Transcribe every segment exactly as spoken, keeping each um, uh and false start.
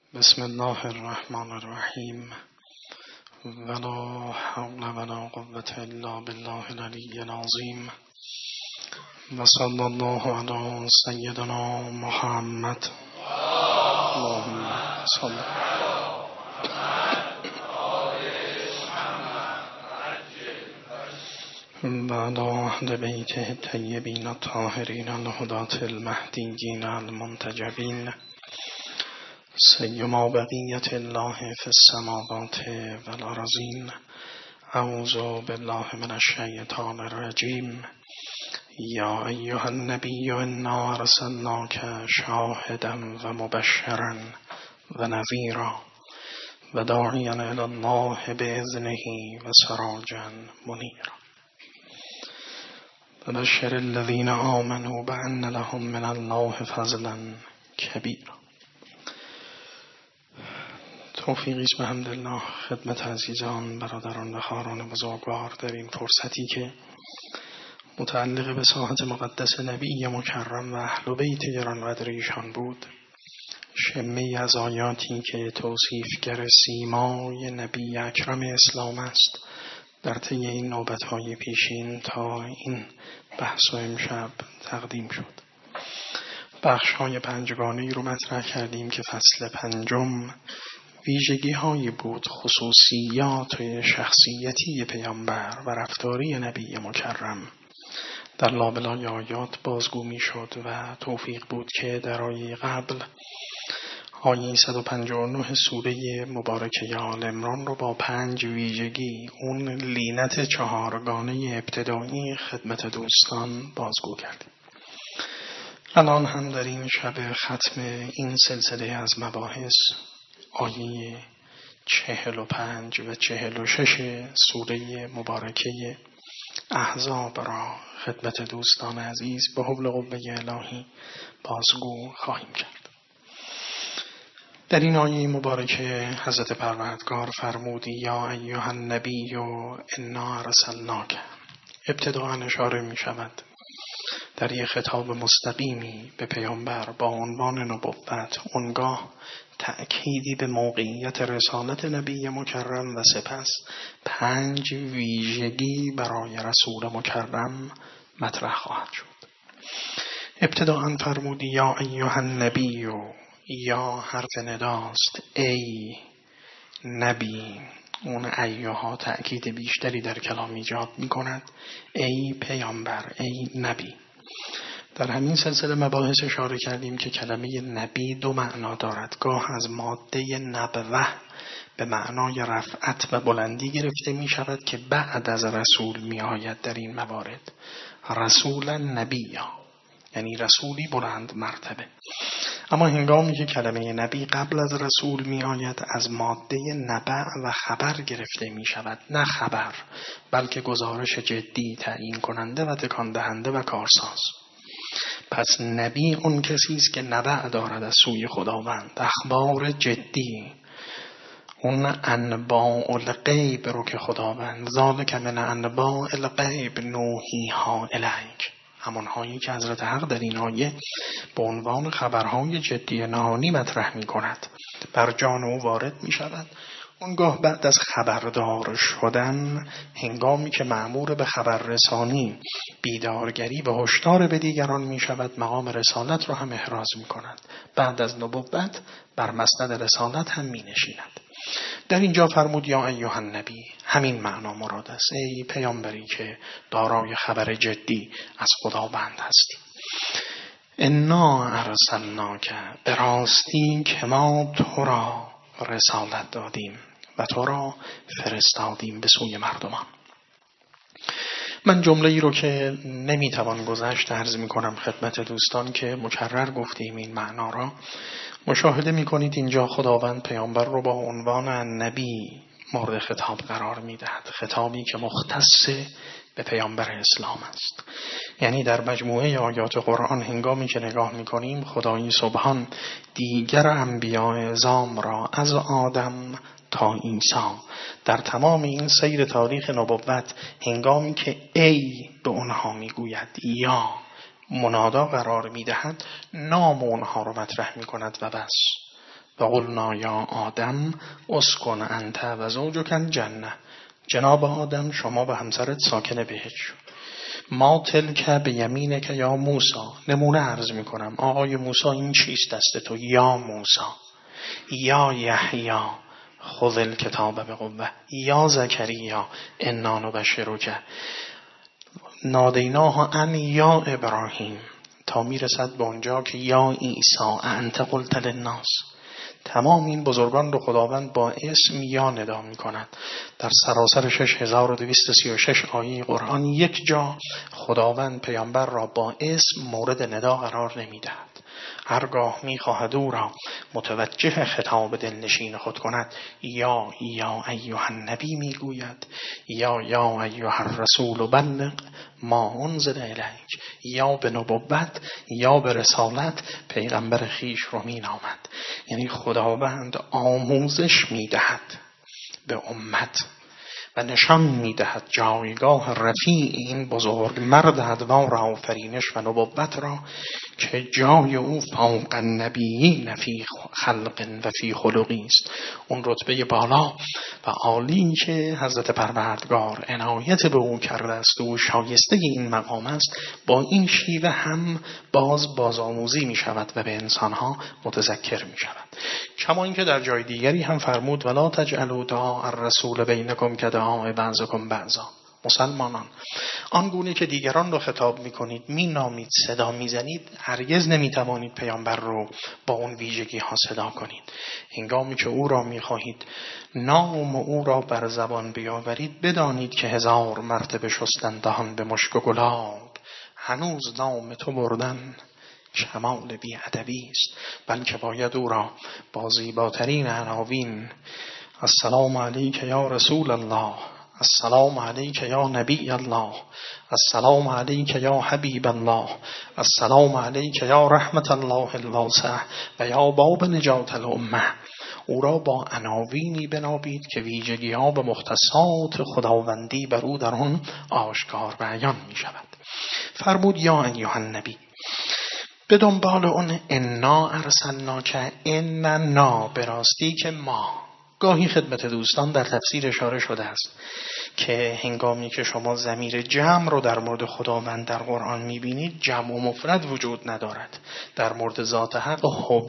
بسم الله الرحمن الرحیم ولا حول ولا قوة الا بالله العلی العظیم و صلی الله علی سیدنا محمد اللهم صل و علی اهل بیته الطیبین الطاهرین الهداة المهدیین المنتجبین سیما بقیت الله فی السماوات والارضین. اعوذ بالله من الشیطان الرجیم. یا ایها النبی انا ارسلناک شاهدا و مبشرا و نذیرا و داعیا الی الله باذنه و سراجا منیرا و بشر الذین آمنوا بان لهم من الله فضلا کبیرا. توفیقی است بحمدالله خدمت عزیزان، برادران و خواهران بزرگوار در این فرصتی که متعلق به ساحت مقدس نبی مکرم و اهل بیت گرانقدر ایشان بود، شمه از آیاتی که توصیفگر سیمای نبی اکرم اسلام است در طی این نوبت‌های پیشین تا این بحث و امشب تقدیم شد. بخش‌های پنجگانه‌ای رو مطرح کردیم که فصل پنجم ویژگی هایی بود، خصوصیات شخصیتی پیامبر و رفتاری نبی مکرم در لابلای آیات بازگو می شد و توفیق بود که در آیه قبل آیه صد و پنجاه و نه سوره مبارکه آل عمران رو با پنج ویژگی، اون لینت چهارگانه ابتدایی خدمت دوستان بازگو کردیم. الان هم در این شب ختم این سلسله از مباحث آیه چهل و پنج و چهل و شش سوره مبارکه احزاب را خدمت دوستان عزیز به حول قوه الهی بازگو خواهیم کرد. در این آیه مبارکه حضرت پروردگار فرمودی یا ایها النبی انا ارسلناک. ابتداء اشاره می شود در یک خطاب مستقیمی به پیامبر با عنوان نبوت، اونگاه تأکیدی به موقعیت رسالت نبی مکرم و سپس پنج ویژگی برای رسول مکرم مطرح خواهد شد. ابتداء فرمودی یا ایها النبی، یا حرف نداست، ای نبی. اون ایها تأکید بیشتری در کلام ایجاد می کند. ای پیامبر، ای نبی. در همین سلسله مباحث اشاره کردیم که کلمه نبی دو معنا دارد. گاه از ماده نبوه به معنای رفعت و بلندی گرفته می شود که بعد از رسول می آید. در این موارد رسول نبی، یعنی رسولی بلند مرتبه. اما هنگامی که کلمه نبی قبل از رسول می آید از ماده نبع و خبر گرفته می شود. نه خبر بلکه گزارش جدی، تعیین کننده و تکان دهنده و کارساز. پس نبی اون کسی است که نبع دارد از سوی خداوند، اخبار جدی، اون انباء الغیب رو که خداوند ذالک من انباء الغیب نوحیها الیک، همونهایی که حضرت حق در این آیه به عنوان خبرهای جدی نهانی مطرح می کند بر جان او وارد می شود. اونگاه بعد از خبردار شدن، هنگامی که مأمور به خبررسانی، بیدارگری و هشدار به دیگران می شود، مقام رسالت را هم احراز می کند. بعد از نبوت بر مسند رسالت هم می نشیند. در اینجا فرمود یا ایها النبی، همین معنا مراد است، ای پیامبری که دارای خبر جدی از خداوند هستی. انا ارسلناک، به راستی که ما تو را رسالت دادیم و تو را فرستادیم به سوی مردمان. من جمله ای رو که نمیتوان گذشت عرض میکنم خدمت دوستان که مکرر گفتیم این معنا را. مشاهده میکنید اینجا خداوند پیامبر رو با عنوان نبی مورد خطاب قرار میدهد، خطابی که مختص به پیامبر اسلام است. یعنی در مجموعه آیات قرآن هنگامی که نگاه میکنیم، خدای سبحان دیگر انبیاء اعظام را از آدم تا عیسی در تمام این سیر تاریخ نبوت، هنگامی که ای به اونها میگوید یا منادا قرار میدهد، نام اونها رو مطرح میکند و بس. و قلنا یا آدم اسکن انت و زوجک الجنه. جناب آدم شما و همسرت ساکن بهشت شو. ما تلک به یمینک یا موسی. نمونه عرض می کنم آقای موسی این چیست دست تو؟ یا موسی. یا یحیی خذ الکتاب بقوه. یا زکریا انا نبشرک نادیناه ان یا ابراهیم، تا میرسد به اونجا که یا عیسی انت قلت للناس. تمام این بزرگان رو خداوند با اسم یا ندا می کند. در سراسر شش هزار و دویست و سی و شش آیه قرآن یک جا خداوند پیامبر را با اسم مورد ندا قرار نمی دهد. هرگاه می خواهد او را متوجه خطاب دلنشین خود کند یا یا ایها النبی می گوید، یا یا ایها الرسول بلغ ما انزل الیک. یا به نبوت یا به رسالت پیغمبر خیش رو می نامد. یعنی خداوند آموزش می دهد به امت و نشان می دهد جایگاه رفیع این بزرگ مرد ادوار آفرینش و نبوت را که جای او فوق النبیین فی خلق و فی خلقی است. اون رتبه بالا و عالی که حضرت پروردگار عنایت به او کرده است و شایسته این مقام است، با این شیوه هم باز بازآموزی می شود و به انسانها متذکر می شود. کما اینکه در جای دیگری هم فرمود ولا تجعلوا دعاء الرسول بینکم کدعاء بعضکم بعضا. مسلمانان آنگونه که دیگران رو خطاب میکنید، می نامید، صدا میزنید، هرگز نمیتوانید پیامبر رو با اون ویژگی ها صدا کنید. هنگامی که او را میخواهید نام او را بر زبان بیاورید، بدانید که هزار مرتبه شستن دهان به مشک و گلاب، هنوز نام تو بردن کمال بی ادبی است، بلکه باید او را با زیباترین عناوین السلام علیک یا رسول الله، السلام علیک یا نبی الله، السلام علیک یا حبیب الله، السلام علیک یا رحمت الله الواسع و یا باب نجات الامه. او را با عناوینی بنابید که ویژگی ها و مختصات خداوندی بر او در آن آشکار بیان می شود. فرمود یا ایها النبی، به دنبال اون انا ارسلناک، اننا به راستی که ما. گاهی خدمت دوستان در تفسیر اشاره شده است که هنگامی که شما ضمیر جمع رو در مورد خداوند در قرآن میبینید، جمع و مفرد وجود ندارد. در مورد ذات حق هو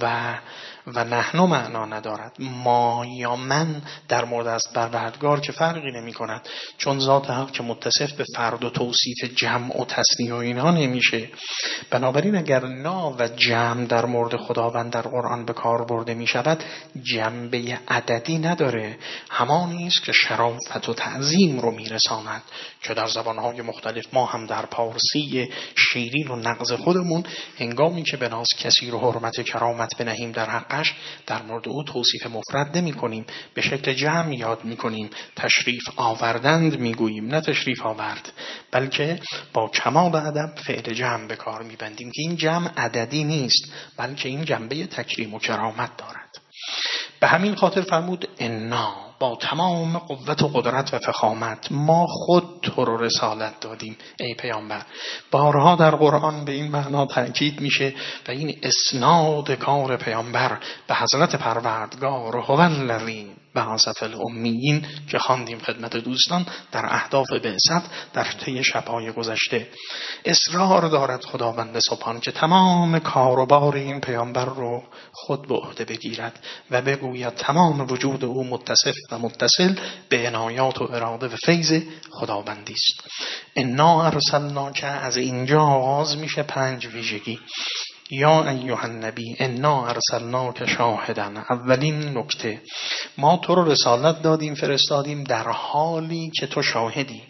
و نحن معنا ندارد. ما یا من در مورد از پروردگار که فرقی نمی کند، چون ذات حق که متصف به فرد و توصیف جمع و تثنیه و اینها نمیشه. بنابراین اگر نا و جمع در مورد خداوند در قرآن به کار برده می شود، جنبه عددی نداره، همانی است که شرافت و تعظیم رو میرساند که در زبانهای مختلف ما هم در پارسی شیرین و نغز خودمون هنگامی که به ناز کسی رو حرمت کرامت بنهیم در حقش، در مورد او توصیف مفرد نمی کنیم، به شکل جمع یاد می کنیم. تشریف آوردند می گوییم، نه تشریف آورد، بلکه با کمال ادب فعل جمع به کار می بندیم که این جمع عددی نیست، بلکه این جنبه تکریم و کرامت دارد. به همین خاطر فرمود انا، با تمام قوت و قدرت و فخامت ما خود تو رو رسالت دادیم ای پیامبر. بارها در قرآن به این معنا تأکید میشه و این اسناد کار پیامبر به حضرت پروردگار هو الذی بعث فی الامیین که خواندیم خدمت دوستان در اهداف بعثت در طی شب‌های گذشته. اصرار دارد خداوند سبحان که تمام کاروبار این پیامبر رو خود به عهده بگیرد و بگوید تمام وجود او متصف و متصل به عنایات و اراده و فیض خداوندی است. انا ارسلناک، از اینجا آغاز میشه پنج ویژگی. یا ایها النبی انا ارسلناک شاهدا، اولین نکته ما تو رو رسالت دادیم، فرستادیم در حالی که تو شاهدی،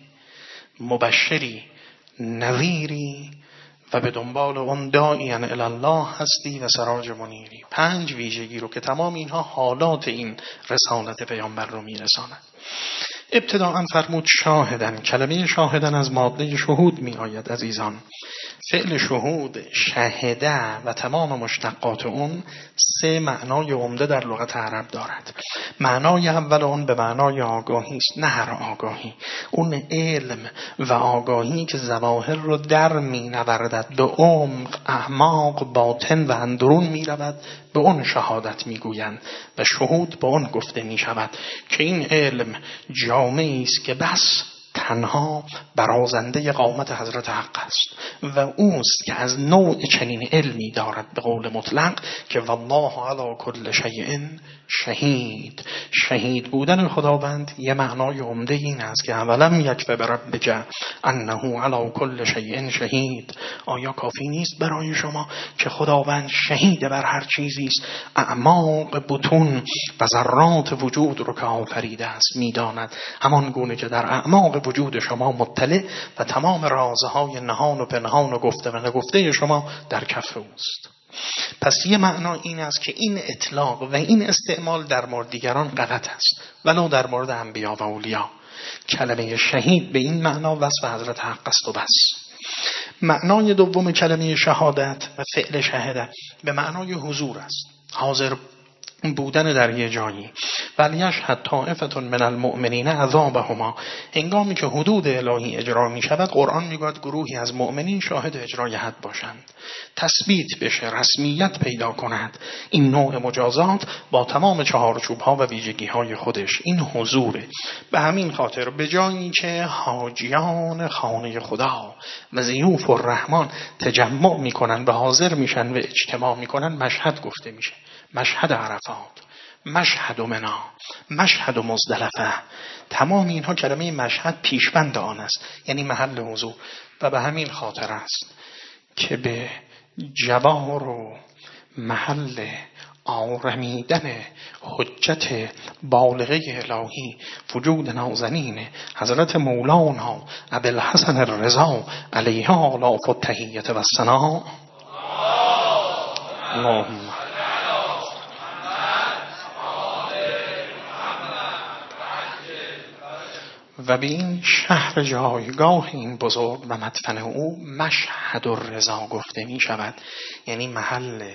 مبشری، نذیری و به دنبال اون داعیا الی الله هستی و سراج منیری. پنج ویژگی رو که تمام اینها حالات این رسالت پیامبر رو میرساند. ابتداء فرمود شاهدن. کلمه شاهدن از ماده شهود می آید عزیزان. فعل شهود، شهده و تمام مشتقات اون سه معنای عمده در لغت عرب دارد. معنای اول اون به معنای آگاهی است، نه هر آگاهی، اون علم و آگاهی که ظواهر رو در می نوردد، به عمق، اعماق، باطن و اندرون می رود، به اون شهادت می گویند و شهود به اون گفته می شود که این علم جامعی است که بس تنها برازنده قامت حضرت حق است و اوست که از نوع چنین علمی دارد به قول مطلق که والله علی کل شیء شهید. شهید بودن خداوند یه معنای عمده این است که اولم یکفی بربک انه علی کل شیء شهید. آیا کافی نیست برای شما که خداوند شهید بر هر چیزی است؟ اعماق بطون و ذرات وجود رو که آفریده است میداند، همان گونه که در اعماق وجود شما مطلع و تمام رازهای نهان و پنهان و گفته و نگفته شما در کف اوست. پس یه معنا این است که این اطلاق و این استعمال در مورد دیگران غلط است، ولو در مورد انبیا و اولیا. کلمه شهید به این معنا وصف حضرت حق است و بس. معنای دوم کلمه شهادت و فعل شهده به معنای حضور است، حاضر بودن در یه جایی. ولیشهد طائفة من المؤمنین عذابهما. هنگامی که حدود الهی اجرا می شود، قرآن می گوید گروهی از مؤمنین شاهد اجرای حد باشند، تثبیت بشه، رسمیت پیدا کند این نوع مجازات با تمام چهارچوب ها و ویژگی های خودش. این حضوره. به همین خاطر به جایی که حاجیان خانه خدا و ضیوف الرحمن تجمع می کنند و حاضر میشن و اجتماع می کنند، مشهد گفته میشه. مشهد عرفات، مشهد منی، مشهد مزدلفه. تمام اینها کلمه مشهد پیشوند آن است، یعنی محل حضور. و به همین خاطر است که به جوار و محل آرمیدن حجت بالغه الهی وجود نازنین حضرت مولانا ابوالحسن الرضا علیه آلاف التحیة و الثنا اللهم و به این شهر جایگاه این بزرگ و مدفن او مشهد الرضا گفته می شود، یعنی محل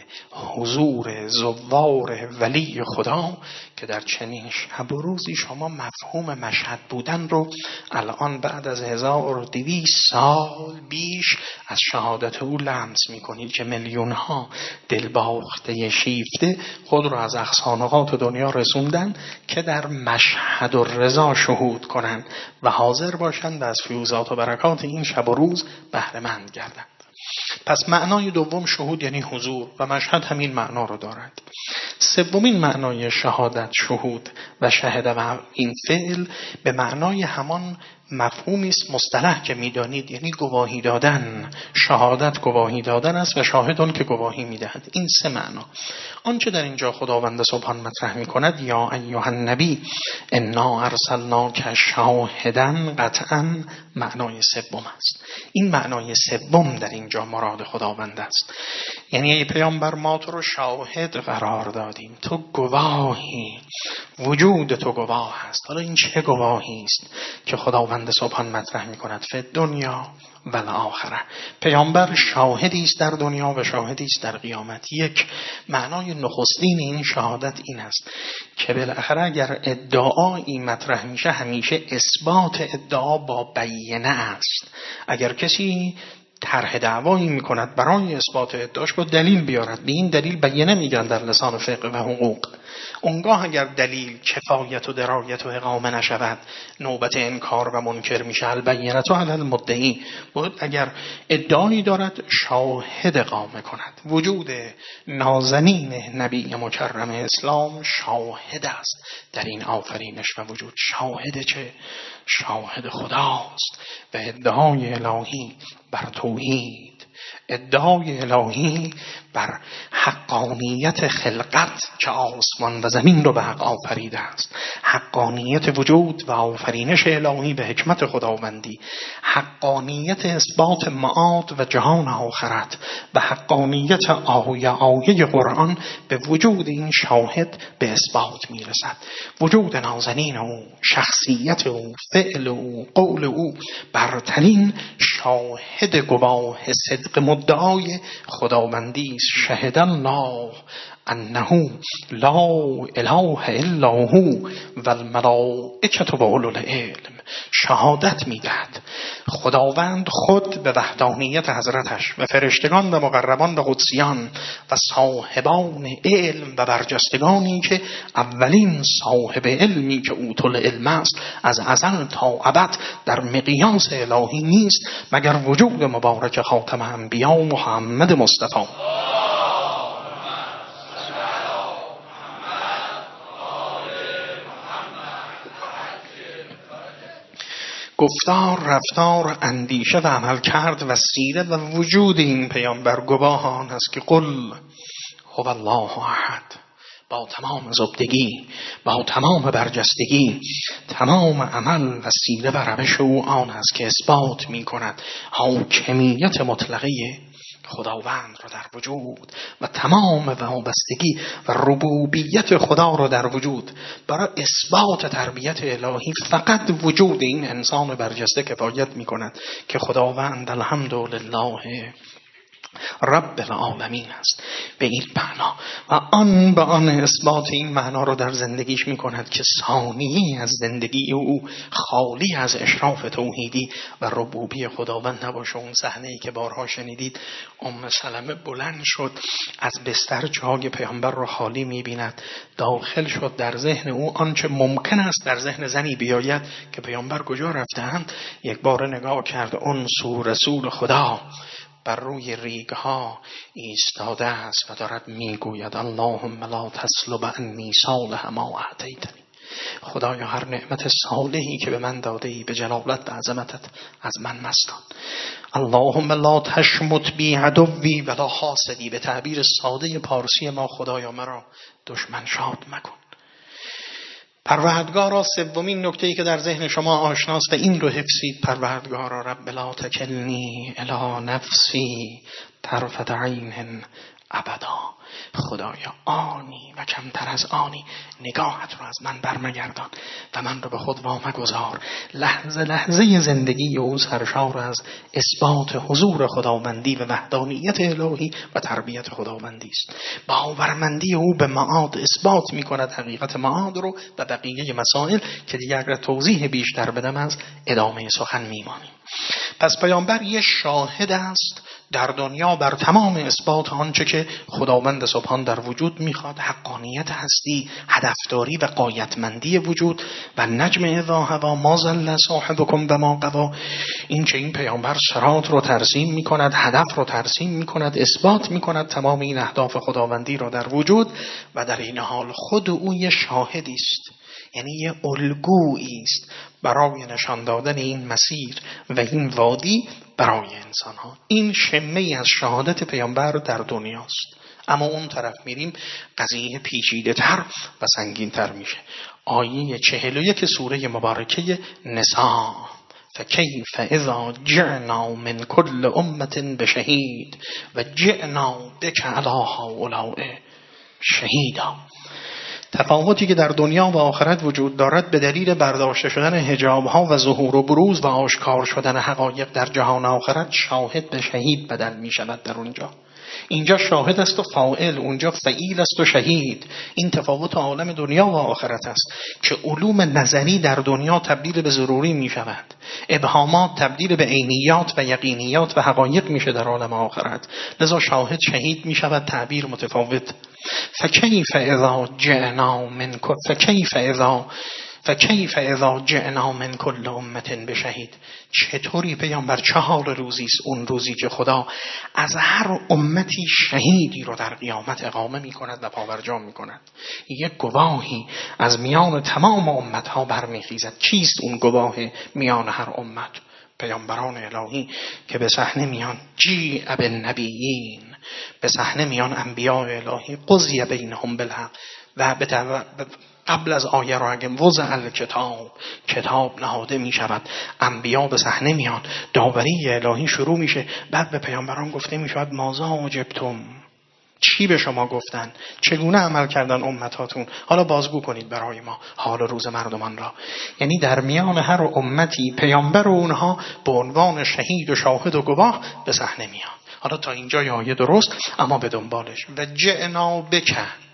حضور زوار ولی خدا، که در چنین شب و روزی شما مفهوم مشهد بودن رو الان بعد از هزار و دویست سال بیش از شهادت او لمس می کنید که میلیون ها دلباخته شیفته خود رو از اقصانقات دنیا رسوندن که در مشهد الرضا شهود کنند و حاضر باشند و از فیوزات و برکات این شب و روز بهره مند گردند. پس معنای دوم شهود یعنی حضور و مشهد همین معنا رو دارد. سومین معنای شهادت، شهود و شهده و این فعل به معنای همان مفهومی است مصطلح که میدانید، یعنی گواهی دادن. شهادت گواهی دادن است و شاهدان که گواهی میدهد. این سه معنا. آنچه در اینجا خداوند سبحان مطرح میکند یا ایها النبی انا ارسلناک شاهدا، قطعا معنای سوم است. این معنای سوم در اینجا مراد خداوند است، یعنی ای پیامبر ما تو رو شاهد قرار دادیم، تو گواهی، وجود تو گواه است. حالا این چه گواهی است که خداوند سبحان مطرح میکند؟ فی دنیا و الاخره. پیامبر شاهدی است در دنیا و شاهدی است در قیامت. یک معنای نخستین این شهادت این است که بالاخره اگر ادعایی مطرح میشه همیشه اثبات ادعا با بینه است. اگر کسی طرح دعوایی میکند برای اثبات ادعاش با دلیل بیارد، به این دلیل بینه میگن در لسان فقه و حقوق. اونگاه اگر دلیل کفایت و درایت و اقامه نشود نوبت انکار و منکر میشه. البینه علی المدعی. بود اگر ادعایی دارد شاهد اقامه کند. وجود نازنین نبی مکرم اسلام شاهد است در این آفرینش و وجود. شاهد چه؟ شاهد خداست و ادعای الهی بر توحید، ادعای الهی بر حقانیت خلقت که آسمان و زمین رو به حق آفریده است، حقانیت وجود و آفرینش الهی به حکمت خداوندی، حقانیت اثبات معاد و جهان آخرت و حقانیت آیه آیه قرآن به وجود این شاهد به اثبات میرسد. وجود نازنین او، شخصیت او، فعل او، قول او برترین شاهد گواه صدق مدعای خداوندی است. شهد الله انه لا اله الا هو و الملائکه و اولو العلم. شهادت میدهد خداوند خود به وحدانیت حضرتش و فرشتگان و مقربان و قدسیان و صاحبان علم و برجستگانی که اولین صاحب علمی که اوتل علم است از ازل تا ابد در مقیاس الهی نیست مگر وجود مبارک خاتم انبیا محمد مصطفی. گفتار، رفتار، اندیشه و عمل کرد و سیره و وجود این پیامبر گواهان است که قل هو الله احد. با تمام زبدگی، با تمام برجستگی، تمام عمل و سیره و روش او آن است که اثبات می کند حاکمیت مطلقه خداوند را در وجود و تمام وابستگی و ربوبیت خدا را در وجود. برای اثبات تربیت الهی فقط وجود این انسان برجسته کفایت می کند که خداوند الحمدلله رب العالمین است به این معنا و آن به آن اثبات این معنا رو در زندگیش می کند که ثانیه از زندگی او خالی از اشراف توحیدی و ربوبی خداوند نباشه. اون صحنه‌ای که بارها شنیدید، ام سلمه بلند شد از بستر جای پیامبر رو خالی می بیند، داخل شد در ذهن او آنچه ممکن است در ذهن زنی بیاید که پیامبر کجا رفتند. یک بار نگاه کرد، اون سو رسول خدا بر روی ریگها ایستاده است و دارد میگوید اللهم لا تسلب عنی صالح ما اعطیتنی. خدایا هر نعمت صالحی که به من داده ای به جلالت و عظمتت از من مستان. اللهم لا تشمت بی عدوی ولا حاسدی. به تعبیر ساده پارسی ما، خدایا مرا دشمن شاد مکن. پروردگارا، سومین نکته‌ای که در ذهن شما آشناست و این رو حفظید، پروردگارا رب لا تکلنی الی نفسی طرفة عین ابدا. خدایا آنی و کمتر از آنی نگاهت رو از من برمگردان و من رو به خود وامگذار. لحظه لحظه زندگی او سرشار از اثبات حضور خداوندی و وحدانیت الهی و تربیت خداوندی است. باورمندی او به معاد اثبات می کند حقیقت معاد رو و بقیه مسائل که دیگر اگر توضیح بیشتر بدم از ادامه سخن میمانیم. پس پیامبر یه شاهد است در دنیا بر تمام اثبات آنچه که خداوند سبحان در وجود میخواد، حقانیت هستی، هدفداری و غایتمندی وجود و نجم اذا هوا ما ضل صاحبکم و ما غوا. این چه این پیامبر صراط رو ترسیم میکند، هدف رو ترسیم میکند، اثبات میکند تمام این اهداف خداوندی رو در وجود و در این حال خود او یه شاهدی است، یعنی یه الگویی است برای نشان دادن این مسیر و این وادی برای انسان ها. این شمه از شهادت پیامبر در دنیاست. اما اون طرف میریم قضیه پیچیده تر و سنگین تر میشه. آیه چهل و یک سوره مبارکه نساء، فکیف اذا جئنا من کل امت بشهید و جئنا بک علی هؤلاء شهیدا. تفاوتی که در دنیا و آخرت وجود دارد به دلیل برداشته شدن حجاب ها و ظهور و بروز و آشکار شدن حقایق در جهان آخرت، شاهد به شهید بدل می شود. در اونجا اینجا شاهد است و فاعل، اونجا فعیل است و شهید. این تفاوت عالم دنیا و آخرت است که علوم نظری در دنیا تبدیل به ضروری می شود، ابهامات تبدیل به عینیات و یقینیات و حقایق میشه در عالم آخرت. لذا شاهد شهید می شود، تعبیر متفاوت. فکیف اذا جئنا من فکیف اذا فکیف اذا جئنا من کل امت بشهید. چطوری پیامبر، چه حال روزی است اون روزی که خدا از هر امتی شهیدی رو در قیامت اقامه می کند و پاورجام می کند. یک گواهی از میان تمام امت ها برمیخیزد. چیست اون گواه میان هر امت؟ پیامبران الهی که به صحنه میان، جیع بالنبیین، به صحنه میان انبیاء الهی، قضی بینهم بالحق. و به قبل از آیه را اگه وضع الکتاب، کتاب نهاده می شود، انبیا به صحنه میان، داوری الهی شروع میشه. بعد به پیامبران گفته می شود ماذا اجبتم، چی به شما گفتن، چگونه عمل کردن امتاتون، حالا بازگو کنید برای ما حال روز مردمان را. یعنی در میان هر امتی پیامبر و اونها به عنوان شهید و شاهد و گواه به صحنه میان. حالا تا اینجا آیه درست، اما به دنبالش و جئنا بک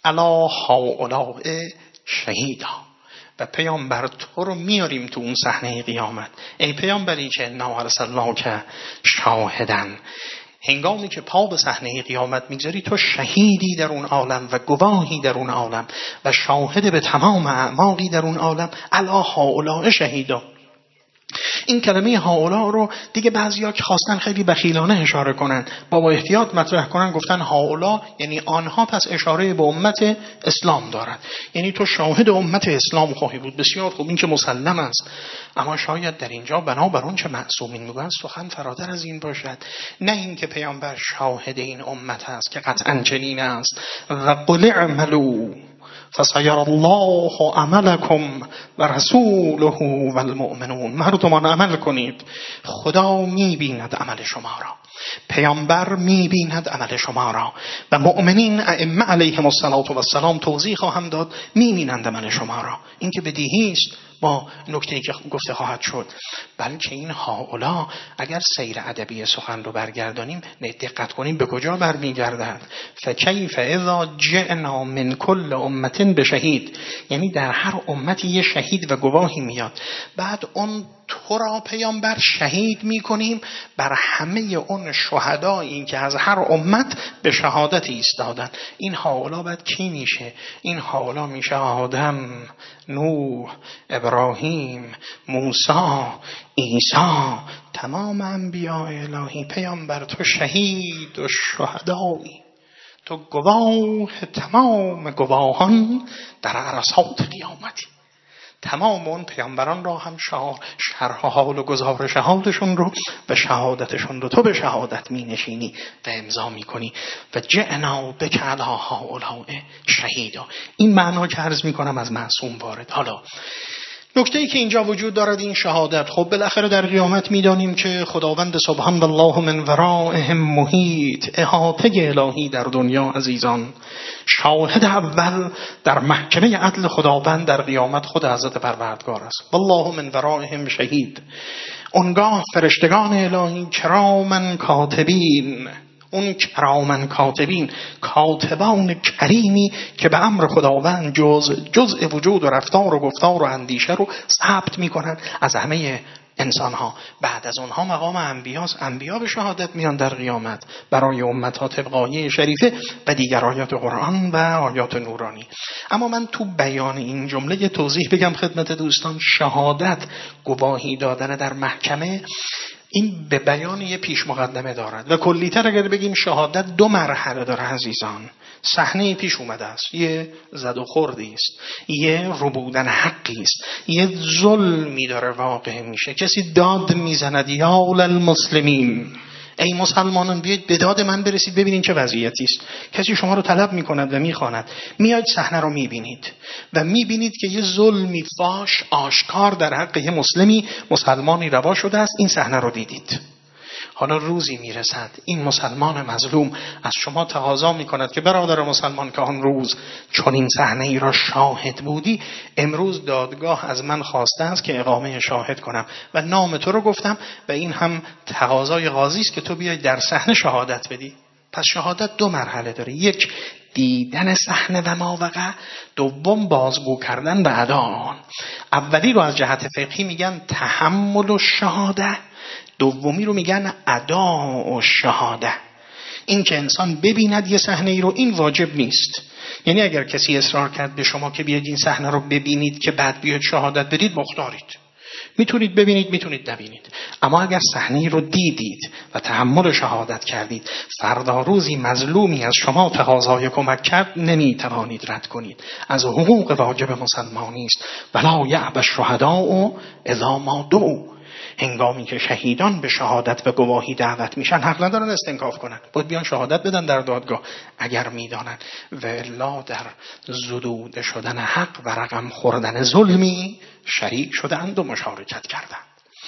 الا هؤلاء شهیدا. و پیامبر تو رو میاریم تو اون صحنه قیامت. ای پیامبری که انا ارسلناک شاهدن، هنگامی که پا به صحنه قیامت میگذاری تو شهیدی در اون عالم و گواهی در اون عالم و شاهد به تمام اعماقی در اون عالم. الا هؤلاء شهیدا. این کلمه هؤلاء رو دیگه بعضیا که خواستن خیلی بخیلانه اشاره کنن، با با احتیاط مطرح کنن، گفتن هؤلاء یعنی آنها، پس اشاره به امت اسلام دارد، یعنی تو شاهد امت اسلام خواهی بود. بسیار خوب، این که مسلم است، اما شاید در اینجا بنابر اون چه معصومین میگن سخن فراتر از این باشد. نه این که پیامبر شاهد این امت است که قطعا چنین است. و قل اعملوا فسیر الله عملکم و رسوله و المؤمنون. مردمان عمل کنید، خدا میبیند عمل شما را، پیامبر میبیند عمل شما را و مؤمنین ائمه علیهم السلام توضیح خواهم داد میبینند عمل شما را. این که بدیهی است با نکته‌ای که گفته خواهد شد. بلکه این هؤلاء اگر سیر ادبی سخن رو برگردانیم، دقت کنیم به کجا برمیگردند. فکیف اذا جئنا من کل امة بشهید، یعنی در هر امتی یه شهید و گواهی میاد، بعد اون تو را پیامبر شهید میکنیم بر همه اون شهدایی که از هر امت به شهادت ایستادن. این هؤلاء بعد کی میشه؟ این هؤلاء میشه آدم، نوح، ابراهیم، موسی، عیسی، تمام انبیاء الهی. پیامبر تو شهید و شهدایی، تو گواه تمام گواهان در عرصات قیامتی. تمام اون پیامبران را هم شرح حال و گزارش حالشون رو و شهادتشون رو تو به شهادت می نشینی و امضا می کنی. و جئنا بک علی هؤلاء شهیدا. این معنا که عرض می کنم از معصوم وارد. حالا نکته‌ای که اینجا وجود دارد این شهادت. خب بالاخره در قیامت میدانیم که خداوند سبحان الله من ورائهم محیط، احاطه الهی در دنیا عزیزان. شاهد اول در محکمه عدل خداوند در قیامت خود حضرت پروردگار است. والله من ورائهم شهید. اونگاه فرشتگان الهی کرامن کاتبین، اون کرامن کاتبین، کاتبان کریمی که به امر خداوند جز جزء وجود و رفتار و گفتار و اندیشه رو ثبت میکنن از همه انسان ها. بعد از اونها مقام انبیاست. انبیا به شهادت میان در قیامت برای امتها طبق آیه شریفه و دیگر آیات قرآن و آیات نورانی. اما من تو بیان این جمله توضیح بگم خدمت دوستان. شهادت، گواهی دادن در محکمه، این به بیان یه پیش مقدمه دارد و کلیتر اگر بگیم شهادت دو مرحله داره عزیزان. صحنه پیش اومده است، یه زد و خوردی است، یه ربودن حقی است، یه ظلمی داره واقع میشه. کسی داد میزند یا المسلمین، ای مسلمانان بیاید به داد من برسید ببینید چه وضعیتی است. کسی شما رو طلب میکند و میخواند، میاید صحنه رو میبینید و میبینید که یه ظلمی فاش آشکار در حق یه مسلمی، مسلمانی روا شده است. این صحنه رو دیدید. حالا روزی میرسد این مسلمان مظلوم از شما تقاضا میکند که برادر مسلمان که آن روز چون این صحنه ای را شاهد بودی، امروز دادگاه از من خواسته است که اقامه شاهد کنم و نام تو رو گفتم و این هم تقاضای قاضی است که تو بیای در صحنه شهادت بدی. پس شهادت دو مرحله داره. یک، دیدن صحنه و ماوقع. دوم، بازگو کردن بعد آن. اولی رو از جهت فقهی میگن تحمل و شهاده، دومی رو میگن اداء و شهاده. این که انسان ببیند یه صحنه ای رو، این واجب نیست. یعنی اگر کسی اصرار کرد به شما که بیاید این صحنه رو ببینید که بعد بیاید شهادت بدید، مختارید. میتونید ببینید، میتونید نبینید. اما اگر صحنه رو دیدید و تحمل شهادت کردید، فردا روزی مظلومی از شما تقاضای کمک کرد، نمیتوانید رد کنید. از حقوق واجب مسلمانی است. ولا یأبی الشهداء اذا ما دعوا. هنگامی که شهیدان به شهادت و گواهی دعوت میشن، حق ندارن استنکاف کنن، باید بیان شهادت بدن در دادگاه اگر میدانن. و الا در زدوده شدن حق و رقم خوردن ظلمی شریک شدند و مشارکت کردند.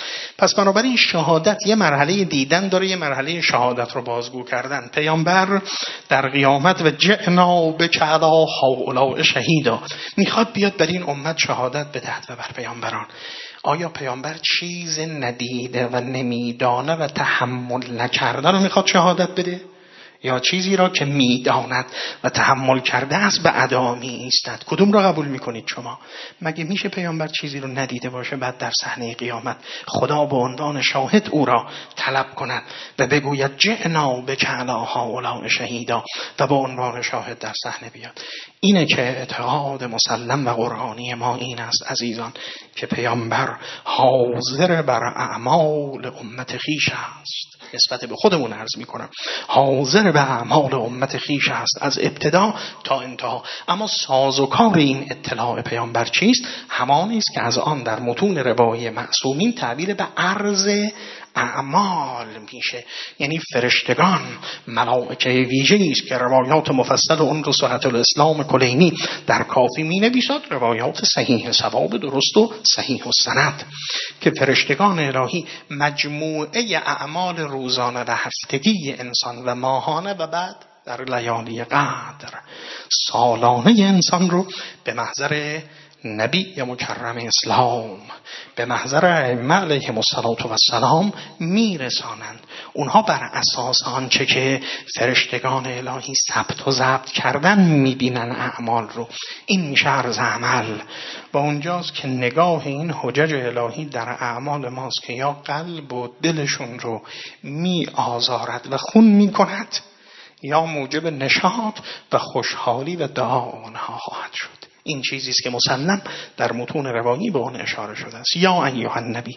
پس بنابراین شهادت یه مرحله دیدن داره، یه مرحله شهادت رو بازگو کردن. پیامبر در قیامت و جئنا بک علی هؤلاء شهیدا میخواد بیاد بر این امت شهادت بدهد و بر پیامبران. آیا پیامبر چیز ندیده و نمیدانه و تحمل نکرده رو میخواد شهادت بده؟ یا چیزی را که میداند و تحمل کرده است به ادا می ایستد. کدوم را قبول میکنید شما؟ مگه میشه پیامبر چیزی رو ندیده باشه بعد در صحنه قیامت خدا به عنوان شاهد او را طلب کند و بگوید جئنا بک علی هؤلاء شهیدا و به عنوان شاهد در صحنه بیاد؟ اینه که اعتقاد مسلم و قرآنی ما این است عزیزان که پیامبر حاضر بر اعمال امت خویش است. نسبت به خودمون عرض میکنم، حاضر به اعمال امت خویش است از ابتدا تا انتها. اما سازوکار این اطلاع پیامبر چیست؟ همانی است که از آن در متون روایی معصومین تعبیر به عرض اعمال میشه. یعنی فرشتگان، ملائکه ویژه‌ای است که روایات مفصل اون رو صحت الاسلام کلینی در کافی مینویسد، روایات صحیح ثواب درست و صحیح السند، که فرشتگان الهی مجموعه اعمال روزانه و هفتگی انسان و ماهانه و بعد در لیالی قدر سالانه انسان رو به محضر نبی مکرم اسلام، به محضر ائمه علیهم السلام میرسانند. اونها بر اساس آنچه که فرشتگان الهی ثبت و ضبط کردن میبینن اعمال رو. این میشه عرض عمل. و اونجاست که نگاه این حجج الهی در اعمال ماست که یا قلب و دلشون رو می آزارد و خون می کند، یا موجب نشاط و خوشحالی و دعا آنها خواهد شد. این چیزی است که مسلم در متون روایی به آن اشاره شده است. یا ایها النبی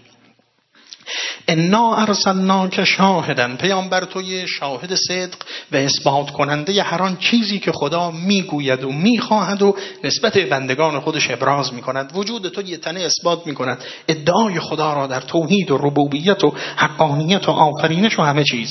انا ارسلناک شاهدا، پیامبر توی شاهد صدق و اثبات کننده هر آن چیزی که خدا میگوید و میخواهد و نسبت به بندگان خودش ابراز میکند. وجود تو یه تنه اثبات میکند ادعای خدا را در توحید و ربوبیت و حقانیت و آفرینش و همه چیز.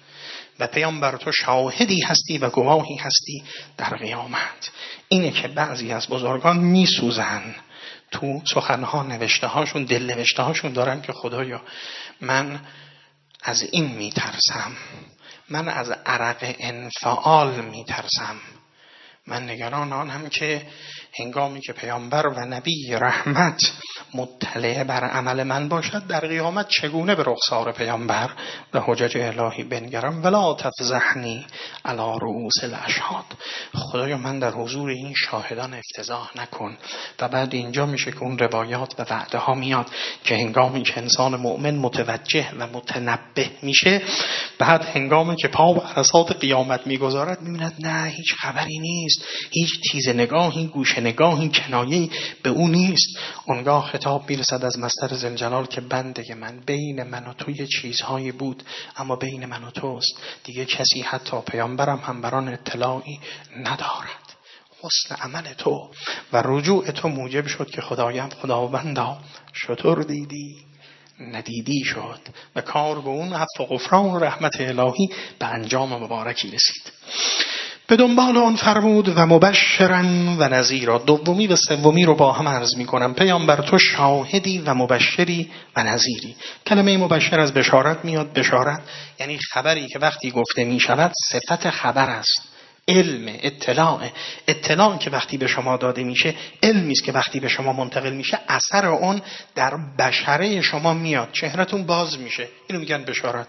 و پیامبر تو شاهدی هستی و گواهی هستی در قیامت. اینه که بعضی از بزرگان میسوزن تو سخنها، نوشته هاشون، دل نوشته هاشون دارن که خدایا من از این میترسم، من از عرق انفعال میترسم، من نگران آن هم که هنگامی که پیامبر و نبی رحمت مطلع بر عمل من باشد در قیامت چگونه به رخسار پیامبر و حجج الهی بنگرم. ولا تفضحنی علی رؤوس الاشهاد، خدایا من در حضور این شاهدان افتضاح نکن. و بعد اینجا میشه که اون روایات و وعده ها میاد که هنگامی که انسان مؤمن متوجه و متنبه میشه، بعد هنگامی که پا به عرصات قیامت میگذارد میبیند نه هیچ خبری نیست، هیچ تیز نگاهی، گوش نگاهی، کنایه‌ای به اون نیست. اونگاه خطاب میرسد از مصدر ذوالجلال که بنده من، بین من و تو یه چیزهایی بود اما بین من و توست، دیگه کسی حتی پیامبرم هم بران اطلاعی ندارد. حسن عمل تو و رجوع تو موجب شد که خدایم خداوندا شطور دیدی ندیدی شد و کار به اون عفو و غفران و رحمت الهی به انجام مبارکی رسید. به دنبال آن فرمود و مبشرا و نذیرا. دومی و سومی رو با هم عرض می کنم. پیامبر تو شاهدی و مبشری و نذیری. کلمه مبشر از بشارت میاد. بشارت یعنی خبری که وقتی گفته می شود صفت خبر است، علم، اطلاع. اطلاع که وقتی به شما داده میشه علمی است که وقتی به شما منتقل میشه اثر اون در بشره شما میاد، چهرهتون باز میشه. اینو میگن بشارت.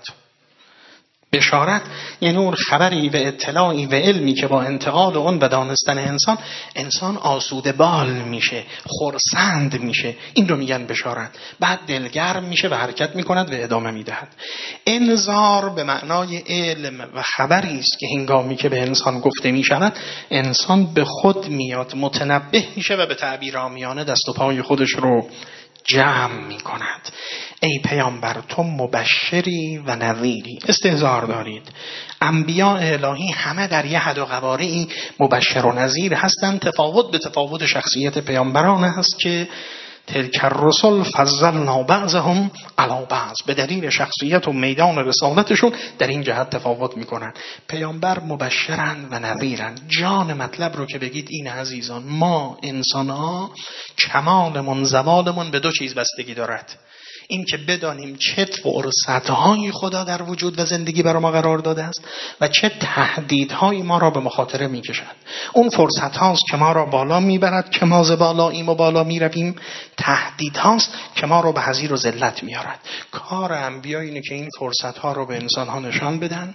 بشارت یعنی اون خبری و اطلاعی و علمی که با انتقال اون و دانستن انسان انسان آسوده بال میشه، خرسند میشه. این رو میگن بشارت. بعد دلگرم میشه و حرکت میکند و ادامه میدهد. انذار به معنای علم و خبری است که هنگامی که به انسان گفته میشود انسان به خود میاد، متنبه میشه و به تعبیر عامیانه دست و پای خودش رو جمع می کند. ای پیامبر تو مبشری و نذیری. استحضار دارید انبیاء الهی همه در یه حد و قواره مبشر و نذیر هستند. تفاوت به تفاوت شخصیت پیامبران هست که تلک الرسل فضلنا بعضهم علی بعض، به دلیل شخصیت و میدان رسالتشون در این جهت تفاوت میکنن. پیامبر مبشرن و نذیرن. جان مطلب رو که بگید این عزیزان، ما انسان ها کمالمون زوالمون به دو چیز بستگی دارد. این که بدانیم چه فرصت‌های خدا در وجود و زندگی برای ما قرار داده است و چه تهدیدهایی ما را به مخاطره می‌کشد. اون فرصت‌هاست که ما را بالا می‌برد که ما ز بالاییم و بالا می‌رویم، تهدیدهاست که ما را به حضیر و ذلت می‌آورد. کار انبیا اینه که این فرصت‌ها رو به انسان‌ها نشان بدن،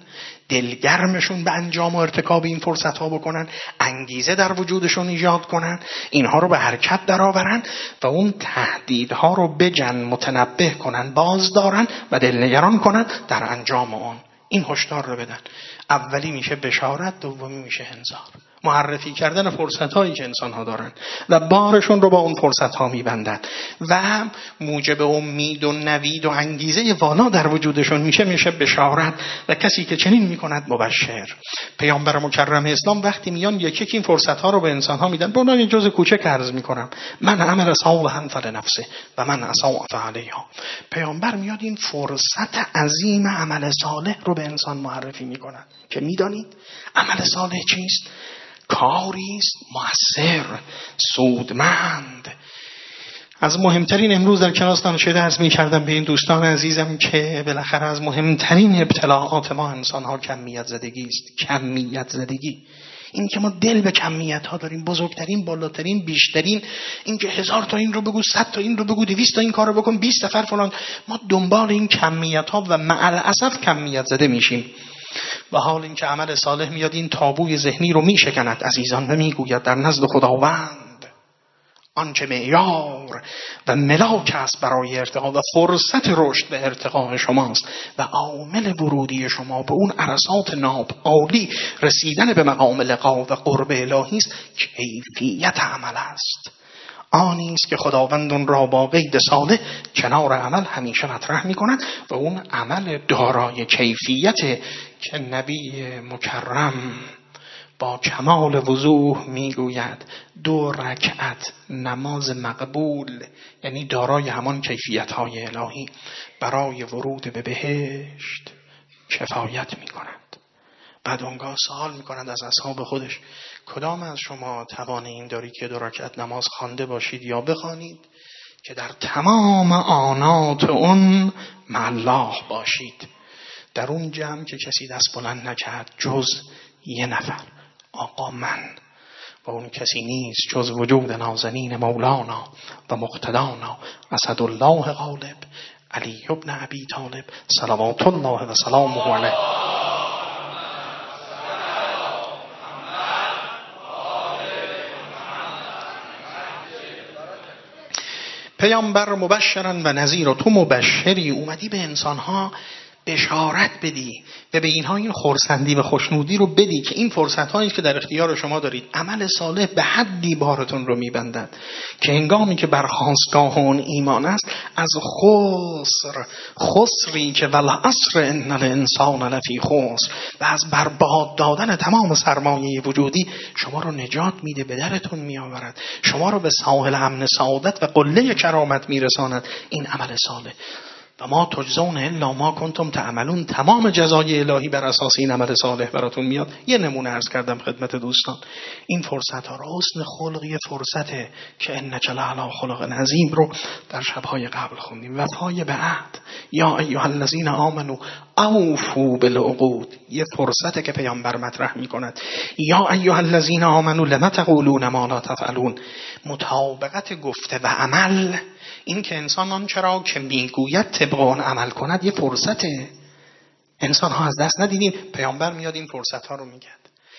دلگرمشون به انجام و ارتکاب این فرصت ها بکنن، انگیزه در وجودشون ایجاد کنن، اینها رو به حرکت درآورن و اون تهدیدها رو بجن، متنبه کنن، باز دارن و دلنگران کنن در انجام اون. این هشدار رو بدن. اولی میشه بشارت، دومی میشه انذار، معرفی کردن فرصت هایی که انسان ها دارن و بارشون رو با اون فرصت ها میبندن و موجب امید و نوید و انگیزه والا در وجودشون میشه میشه بشارت و کسی که چنین میکند مبشر. پیامبر مکرم اسلام وقتی میان یکی که این فرصت ها رو به انسان ها میدن، بنا یه جزء کوچک عرض میکنم، من عمل صالحا فلنفسه و من اساء فعلیها. پیامبر میاد این فرصت عظیم عمل صالح رو به انسان معرفی میکنن که میدانید عمل صالح چیست؟ کاری است مؤثر، سودمند. از مهمترین امروز در کلاس دانشجو درس می‌کردم به این دوستان عزیزم که بالاخره از مهمترین ابتلاعات ما انسان‌ها کمیت زدگی است. کمیت زدگی، این که ما دل به کمیت ها داریم، بزرگترین، بالاترین، بیشترین، این که هزار تا این رو بگو، صد تا این رو بگو، دویست تا این کار رو بکن، بیست نفر فلان. ما دنبال این کمیت ها و مع الاسف کمیت زده میشیم. و حال این که عمل صالح میاد این تابوی ذهنی رو میشکند عزیزان و میگوید در نزد خداوند آنچه معیار و ملاک است برای ارتقا و فرصت رشد به ارتقاء شماست و عامل ورودی شما به اون عرصات ناب عالی رسیدن به مقام لقا و قرب الهی است، کیفیت عمل است. آنی است که خداوند اون را با قید صالح کنار عمل همیشه مطرح می‌کند و اون عمل دارای کیفیت که نبی مکرم با کمال وضوح میگوید دو رکعت نماز مقبول، یعنی دارای همان کیفیت‌های الهی، برای ورود به بهشت کفایت می‌کند. بعد اونگاه سوال می‌کند از اصحاب خودش کدام از شما توان این دارید که دو رکعت نماز خوانده باشید یا بخوانید که در تمام آنات اون مع الله باشید؟ در اون جمع که کسی دست بلند نکرد جز یه نفر، آقا من، و اون کسی نیست جز وجود نازنین مولانا و مقتدانا اسدالله غالب علی ابن ابی طالب صلوات الله و سلامه علیه. پیامبر مبشرا و نذیر، و تو مبشری، اومدی به انسانها بشارت بدی و به اینها این خرسندی و خوشنودی رو بدی که این فرصت هایی که در اختیار شما دارید، عمل صالح به حدی بارتون رو میبندد که هنگامی که برخاستگاه اون ایمان است، از خسر، خسری که والعصر ان الانسان لفی خسر، و از برباد دادن تمام سرمایه وجودی شما رو نجات میده، به درتون میآورد، شما رو به ساحل امن سعادت و قله کرامت میرساند این عمل صالح. و ما تجزون الا ما کنتم تعملون، تمام جزای الهی بر اساس این عمل صالح براتون میاد. یه نمونه عرض کردم خدمت دوستان، این فرصت ها رو، حسن خلقی فرصته که انک لعلی خلق عظیم رو در شبهای قبل خوندیم. وفای به عهد، یا ایها الذین آمنوا اوفوا بالعقود، یه فرصته که پیامبر مطرح میکند. یا ایها الذین آمنوا لم تقولون ما لا تفعلون، مطابقت گفته و عمل، این که انسان آن چرا که میگوید طبق آن عمل کند، یه فرصته. انسان ها از دست ندیدیم. پیامبر میاد این فرصت ها رو میگه.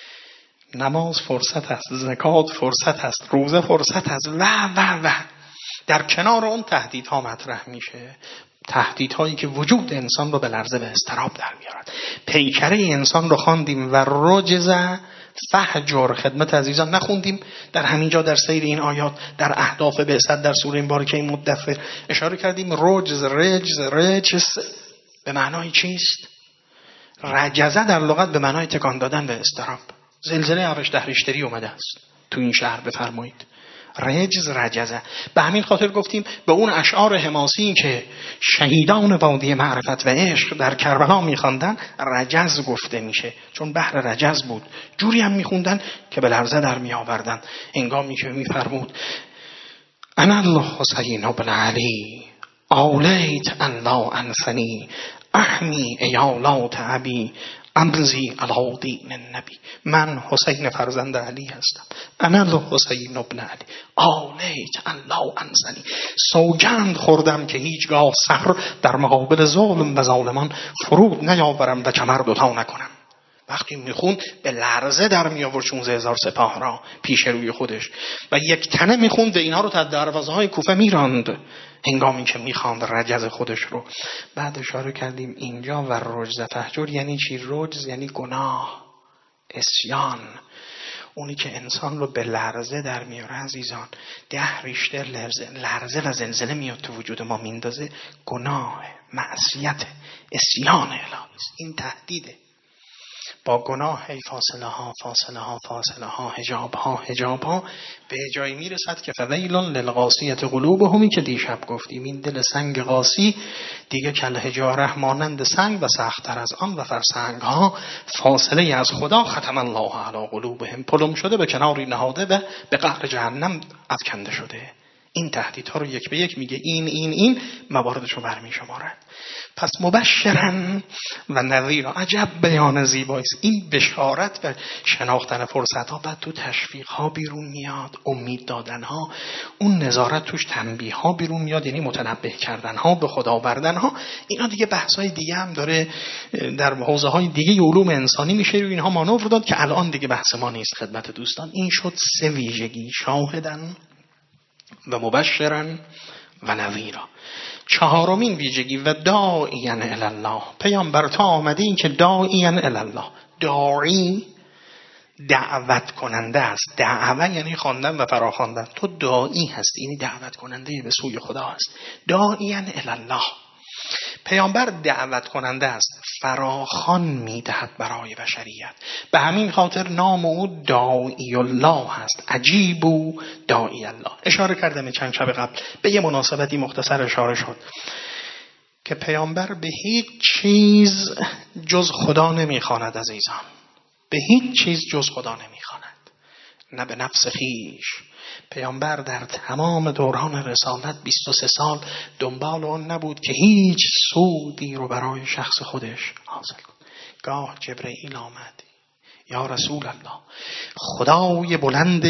نماز فرصت است، زکات فرصت است، روزه فرصت است و و و در کنار اون تهدیدها مطرح میشه، تهدیدهایی که وجود انسان رو به لرزه به اضطراب در میارد. پیکره انسان رو خواندیم و رجز فهجر، خدمت عزیزان نخوندیم در همینجا در سیر این آیات در اهداف بعثت در سوره مبارکه مدثر اشاره کردیم. رجز، رجز، رجز به معنای چیست؟ رجزه در لغت به معنای تکان دادن به اضطراب. زلزله هفت ده ریشتری اومده است تو این شهر، بفرمایید. رجز، رجزه. به همین خاطر گفتیم به اون اشعار حماسی که شهیدان وادی معرفت و عشق در کربلا میخواندن رجز گفته میشه، چون بحر رجز بود. جوری هم میخوندن که به لرزه در میآوردن. انگامی که میفرمود انا الحسین ابن علی اولیت ان لا انسنی احمی ایالات ابی امزی علی دین النبی، من حسین فرزند علی هستم. انا الحسین ابن علی اولیت ان لا انسنی، سوگند خوردم که هیچگاه سحر در مقابل ظلم و ظالمان فرود نیاورم و کمر دوتا نکنم. وقتی میخوند به لرزه در می آورد شانزده هزار سپاه را پیش روی خودش و یک تنه میخوند و اینها رو تا دروازه های کوفه میراند هنگامی که میخواند رجز خودش رو. بعد اشاره کردیم اینجا و رجز فهجر یعنی چی؟ رجز یعنی گناه، عصیان، اونی که انسان رو به لرزه در میاره. عزیزان ده ریشتر لرزه, لرزه و زلزله میاد تو وجود ما میندازه. گناه، معصیت، عصیان الهی است. این تهدیده. با گناه ای فاصله ها فاصله ها فاصله ها حجاب ها حجاب ها به جایی میرسد که فویل للقاسیة قلوبهم که دیشب گفتیم این دل سنگ قاسی دیگه کل حجاره مانند سنگ و سخت‌تر از آن و فرسنگ ها فاصله از خدا ختم الله علی قلوبهم پلم شده به کناری نهاده و به قعر جهنم افکنده شده. این تهدیدها رو یک به یک میگه. این این این مواردش رو برمی شمارد. پس مبشرن و نذیرا. عجب بیان زیبایی است. این بشارت و شناختن فرصت ها بعد تو تشویق ها بیرون میاد، امید دادن ها، اون نظارت توش تنبیه ها بیرون میاد، یعنی متنبه کردن ها، به خدا آوردن ها. اینا دیگه بحث های دیگه هم داره در حوزه های دیگه علوم انسانی میشه روی اینها مانور داد که الان دیگه بحث ما نیست. خدمت دوستان این شد سه ویژگی: شاهدن و مبشرن و نذیرا. چهارمین ویژگی و داعیان الی الله. پیامبر تا آمده این که داعیان الی الله، داعی دعوت کننده است. دعوت یعنی خواندن و فراخواندن. تو داعی هستی، یعنی دعوت کننده به سوی خدا است. داعیان الی الله. پیامبر دعوت کننده است، فراخوان میدهد برای بشریت. به همین خاطر نام او داعی الله هست. عجیب و داعی الله. اشاره کردم چند شب قبل به یه مناسبتی مختصر اشاره شد که پیامبر به هیچ چیز جز خدا نمیخواند. عزیزان به هیچ چیز جز خدا نمیخواند، نه به نفس خیش. پیامبر در تمام دوران رسالت بیست و سه سال دنبال اون نبود که هیچ سودی رو برای شخص خودش حاصل کند. گاه جبرئیل آمد: یا رسول الله، خدای بلند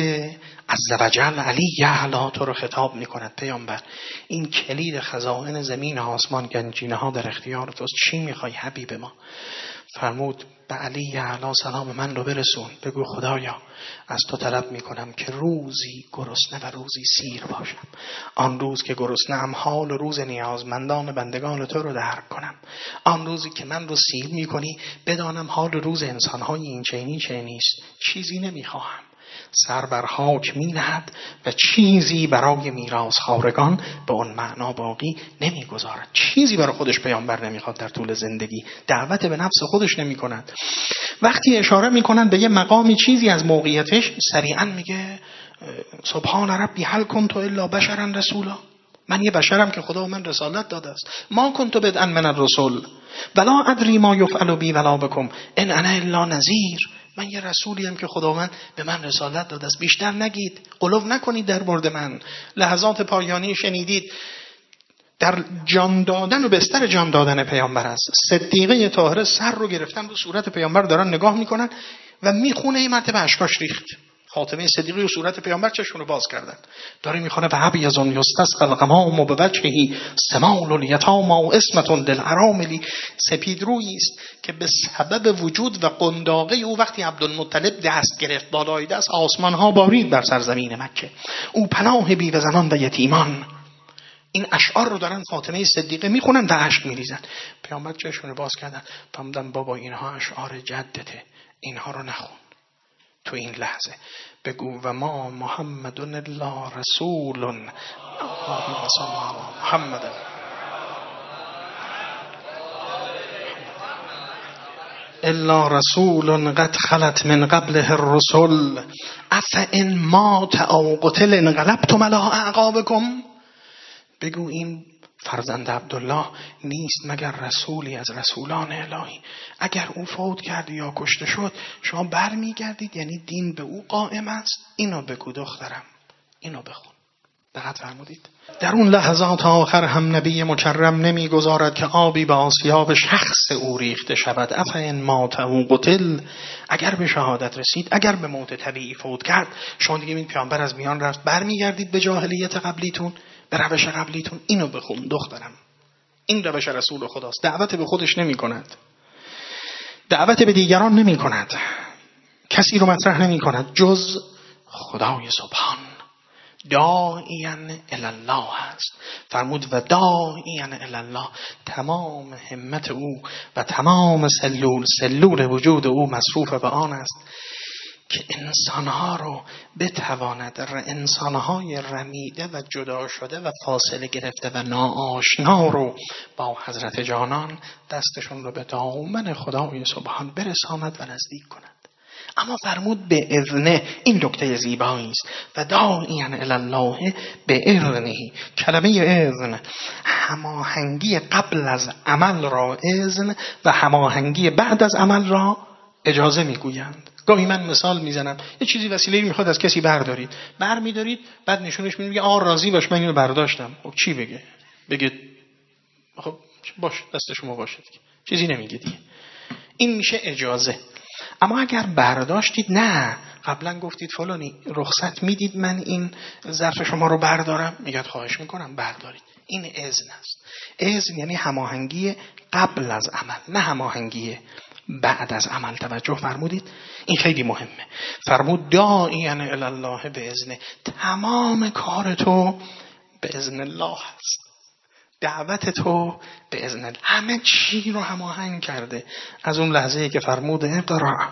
عزوجل علی اعلی تو رو خطاب میکند. پیامبر این کلید خزائن زمین و آسمان گنجینه ها در اختیار توست، چی میخوای حبیب ما؟ فرمود به علی اعلی سلام من رو برسون، بگو خدایا از تو طلب میکنم که روزی گرسنه و روزی سیر باشم. آن روز که گرسنه‌ام حال روز نیازمندان بندگان تو رو درک کنم. آن روزی که من رو سیر میکنی بدانم حال روز انسانهای این چینی چه نیست. چیزی نمیخواهم، سر بر خاک می نهد و چیزی برای میراث خوارگان به اون معنا باقی نمی گذارد. چیزی برای خودش پیامبر نمیخواد در طول زندگی. دعوت به نفس خودش نمی کند. وقتی اشاره می کنند به یه مقامی چیزی از موقعیتش سریعا میگه سبحان ربی هل کنت الا بشرا رسولا. من یه بشرم که خدا من رسالت داده است. ما کنت بدءا من الرسل ولا ادری ما یفعل بی ولا بکم ان انا الا نذیر. من یه رسولیم که خداوند به من رسالت داده است. بیشتر نگید، غلو نکنید در مورد من. لحظات پایانی شنیدید در جان دادن و بستر جان دادن پیامبر است. صدیقه طاهره سر رو گرفتن رو صورت پیامبر دارن نگاه میکنن و میخونه این مرتبه اشکاش ریخت. خاتمه صدیقه و صورت پیامبر چشمونو باز کردن. داره میخونه و ابیض یستسقى الغمام بوجهه سمال الیتام و اسمة للارامل. سپید رویی است که به سبب وجود و قنداقه او وقتی عبدالمطلب دست گرفت بالای دست آسمان ها بارید بر سرزمین مکه. او پناه بیوه زنان و یتیمان. این اشعار رو دارن فاطمه صدیقه میخونن و اشک میریزن. پیامبر چشمونو باز کردن. فهمیدن بابا اینها اشعار جدته، اینها رو نخون. تو این لحظه بگو و ما محمد الا رسول اللهم صل علی محمد الا رسول قد خلت من قبله الرسل افئن مات او قتل انقلبتم علی اعقابکم. بگو این فرزند عبدالله نیست مگر رسولی از رسولان الهی. اگر او فوت کرد یا کشته شد شما بر می گردید، یعنی دین به او قائم است. اینو بگو دخترم، اینو بخون. دقت فرمودید؟ در اون لحظات آخر هم نبی مکرم نمی گذارد که آبی به آسیاب شخص او ریخته شود. افئن مات او قتل، اگر به شهادت رسید، اگر به موت طبیعی فوت کرد، شما دیگه این پیامبر از میان رفت، بر می گردید به جاهلیت قبلیتون، به روش قبلیتون. اینو بخون دخترم، این روش رسول خداست. دعوت به خودش نمی کند. دعوت به دیگران نمی کند، کسی رو مطرح نمی کند جز خدای سبحان. داعیان الی الله است. فرمود و داعیان الی الله، تمام همت او و تمام سلول سلول وجود او مصروف به آن است که انسانها رو بتواند، انسانهای رمیده و جدا شده و فاصله گرفته و ناآشنا رو با حضرت جانان دستشون رو به دامن خدای سبحان برساند و نزدیک کند. اما فرمود به اذنه، این نکته زیبایی است، و داعیان الی الله به اذنه. کلمه اذن هماهنگی قبل از عمل را اذن و هماهنگی بعد از عمل را اجازه میگویند. گاهی من مثال میزنم، یه چیزی وسیله‌ای میخواد از کسی بردارید، بر میدارید، بعد نشونش میدید میگه آ راضی باش من اینو برداشتم. خب چی بگه؟ بگه خب باش دست شما باشه دیگه، چیزی نمیگه دیگه. این میشه اجازه. اما اگر برداشتید، نه قبلا گفتید فلانی رخصت میدید من این ظرف شما رو بردارم، میگه خواهش میکنم بردارید. این اذن است. اذن یعنی هماهنگی قبل از عمل، نه هماهنگی بعد از عمل. توجه فرمودید؟ این خیلی مهمه. فرمود داعیان الی الله به اذنه، تمام کار تو به اذن الله هست، دعوت تو به اذن الله، همه چی رو هماهنگ کرده. از اون لحظه‌ای که فرمود اقرأ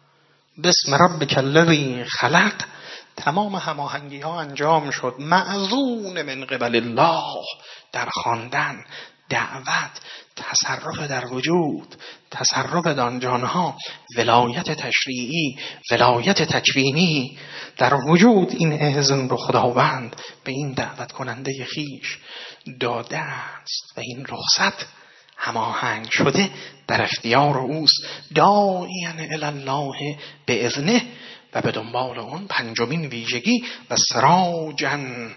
بسم ربک الذی خلق، تمام هماهنگی ها انجام شد، معزون من قبل الله، در خواندن، دعوت، تصرف در وجود، تصرف در جانها، ولایت تشریعی، ولایت تکوینی در وجود. این اذن رو خداوند به این دعوت کننده خیش داده است و این رخصت هماهنگ شده در اختیار اوست. داعیان الی الله به اذنه، و به دنبال اون پنجمین ویژگی و سراجا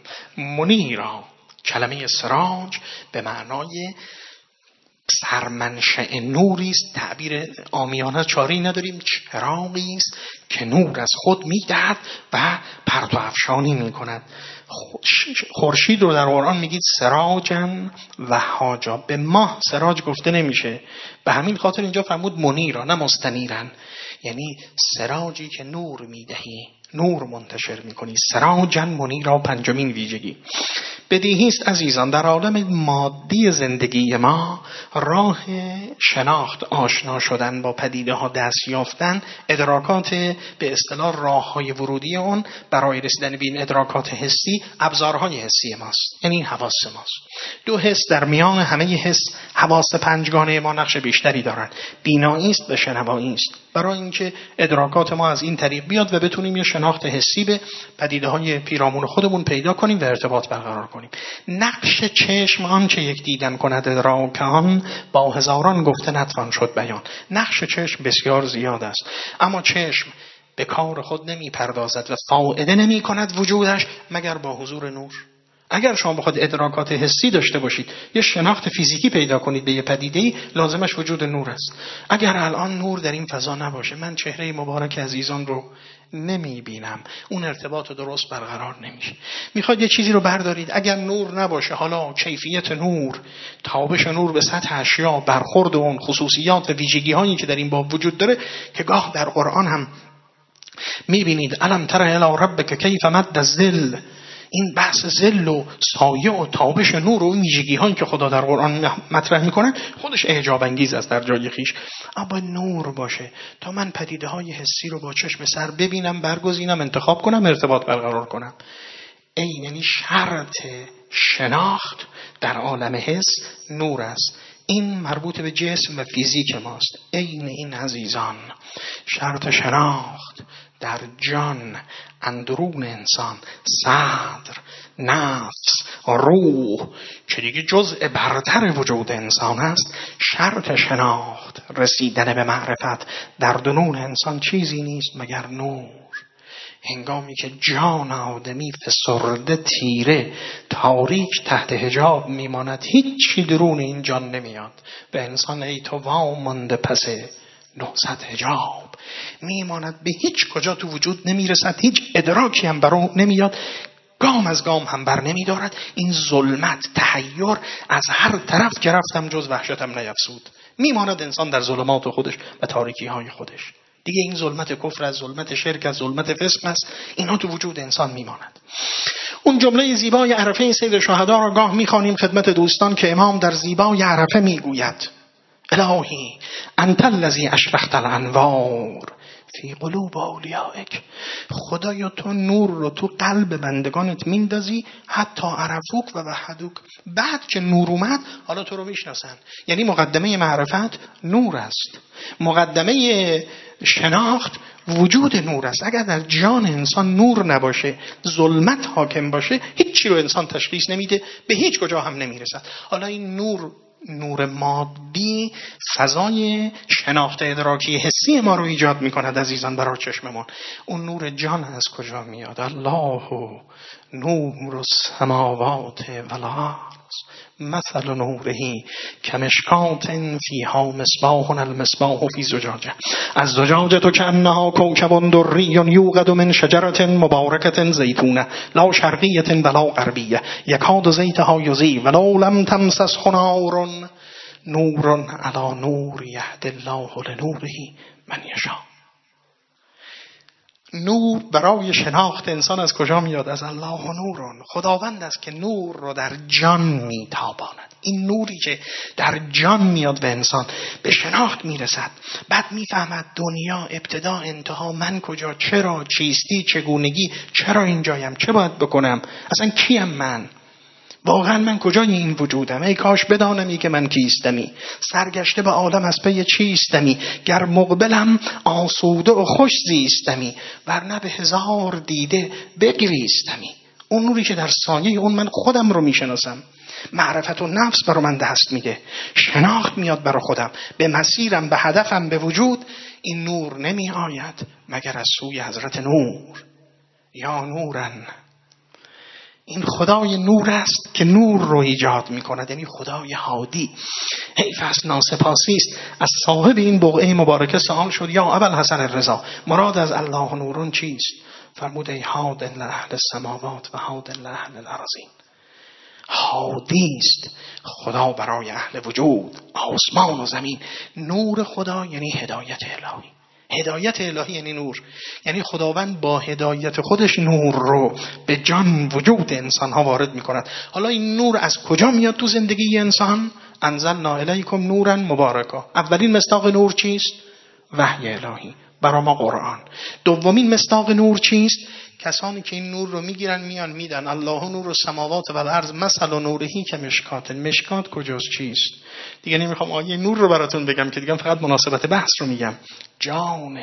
منیرا. کلمه سراج به معنای سرمنشأ نوری است، تعبیر عامیانه چاری نداریم، چراغی است که نور از خود میدهد و پرتو افشانی میکند. خورشید رو در قرآن میگید سراجا و حاجا، به ماه سراج گفته نمیشه، به همین خاطر اینجا فرمود منیرا نه مستنیرن، یعنی سراجی که نور میدهی، نور منتشر میکنی. سراجا منیرا پنجمین ویژگی. بدیهی است عزیزان در عالم مادی زندگی ما راه شناخت، آشنا شدن با پدیده ها، دست یافتن، ادراکات به اصطلاح راه های ورودی اون برای رسیدن به این ادراکات حسی ابزارهای حسی ماست، یعنی این حواس ماست. دو حس در میان همه حس حواس پنجگانه ما نقش بیشتری دارن، بینایی است و شنوایی است، برای اینکه ادراکات ما از این طریق بیاد و بتونیم یه شناخت حسی به پدیده های پیرامون خودمون پیدا کنیم و ارتباط برقرار کنیم. نقش چشم آنچه یک دیدن کند ادراک آن، با هزاران گفته نتوان شد بیان. نقش چشم بسیار زیاد است، اما چشم به کار خود نمی پردازد و فایده نمی کند وجودش مگر با حضور نور. اگر شما بخواید ادراکات حسی داشته باشید، یه شناخت فیزیکی پیدا کنید به یه پدیده‌ای، لازمش وجود نور است. اگر الان نور در این فضا نباشه، من چهره مبارک عزیزان رو نمی بینم، اون ارتباط درست برقرار نمیشه. میخواد یه چیزی رو بردارید، اگر نور نباشه، حالا کیفیت نور، تابش نور به سطح اشیا، برخورد اون، خصوصیات و ویژگی هایی که در این باب وجود داره که گاه در قرآن هم میبینید الم تر الی ربک کیف مد الظل، این بحث ظل و سایه و تابش نور و ویژگی هایی که خدا در قرآن مطرح میکنه خودش اعجاب انگیز است در جای خیش. اما نور باشه تا من پدیده های حسی رو با چشم سر ببینم، برگزینم، انتخاب کنم، ارتباط برقرار کنم. این یعنی شرط شناخت در عالم حس نور است. این مربوط به جسم و فیزیک ماست. این این عزیزان شرط شناخت در جان، اندرون انسان، صدر، نفس، روح که دیگه جزء برتر وجود انسان است. شرط شناخت، رسیدن به معرفت در درون انسان چیزی نیست مگر نور. هنگامی که جان آدمی فسرده، تیره، تاریک تحت حجاب میماند، هیچی درون این جان نمیاد. به انسان ای تو وامانده پس نهصد حجاب میماند، به هیچ کجا تو وجود نمیرسد، هیچ ادراکی هم برو نمیاد، گام از گام هم بر نمیدارد. این ظلمت، تحیر از هر طرف که رفتم جز وحشتم نیفزود. میماند انسان در ظلمات خودش و تاریکی های خودش. دیگه این ظلمت کفر از ظلمت شرک از ظلمت فسق است، اینا تو وجود انسان میماند. اون جمله زیبای عرفه سید شهدا را گاه میخوانیم خدمت دوستان که امام در زیبای عرفه میگوید: الهی انت الذی اشرقت الانوار فی قلوب اولیائک. خدایا تو نور رو تو قلب بندگانت میندازی حتی عرفوک و وحدوک. بعد که نور اومد حالا تو رو میشناسن. یعنی مقدمه معرفت نور است، مقدمه شناخت وجود نور است. اگر در جان انسان نور نباشه، ظلمت حاکم باشه، هیچی رو انسان تشخیص نمیده، به هیچ کجا هم نمیرسد. حالا این نور، نور مادی، فضای شناخت ادراکی حسی ما رو ایجاد میکند عزیزان برای چشممون. اون نور جان از کجا میاد؟ الله نور السماوات والارض مثل نوره کمشکات فیها مصباح المصباح فی زجاجه از زجاجه تو کانها کوکب دری یوقد من شجرة مبارکة زیتونه لا شرقیة ولا غربیه یکاد زیتها یضیء ولو لم تمسسه نار نور علی نور یهدی الله لنوره من یشاء. نور برای شناخت انسان از کجا میاد؟ از الله و نورون. خداوند است که نور رو در جان میتاباند. این نوری که در جان میاد به انسان به شناخت میرسد، بعد میفهمد دنیا ابتدا انتها، من کجا، چرا، چیستی، چگونگی، چرا اینجایم، چه باید بکنم، اصلا کیم من، واقعا من کجای این وجودم، ای کاش بدانمی که من کیستمی، سرگشته به عالم از پی چیستمی، گر مقبلم آسوده و خوش زیستمی، ورنه به هزار دیده بگریستمی. اون نوری که در سایه اون من خودم رو میشناسم، معرفت و نفس برای من دست میده، شناخت میاد برای خودم، به مسیرم، به هدفم، به وجود. این نور نمی آید مگر از سوی حضرت نور. یا نورن، این خدای نور است که نور رو ایجاد می کند، یعنی خدای هادی. حیف است، ناسپاسی است. از صاحب این بقعه مبارکه سوال شد: یا ابوالحسن الرضا، مراد از الله نورون چیست؟ فرمود: ای هاد لاهل السماوات و هاد لاهل الارضین. هادی است خدا برای اهل وجود، آسمان و زمین. نور خدا یعنی هدایت الهی. هدایت الهی یعنی نور، یعنی خداوند با هدایت خودش نور رو به جان وجود انسان ها وارد می کند. حالا این نور از کجا میاد تو زندگی انسان؟ انزلنا الیکم نورا مبارکا. اولین مصداق نور چیست؟ وحی الهی، برای ما قرآن. دومین مصداق نور چیست؟ کسانی که این نور رو میگیرن میان میدن. الله نور السماوات و الارض مثل نورهی که مشکات. مشکات کجاست، چیست؟ دیگه نمیخوام آیه نور رو براتون بگم که دیگه فقط مناسبت بحث رو میگم. جان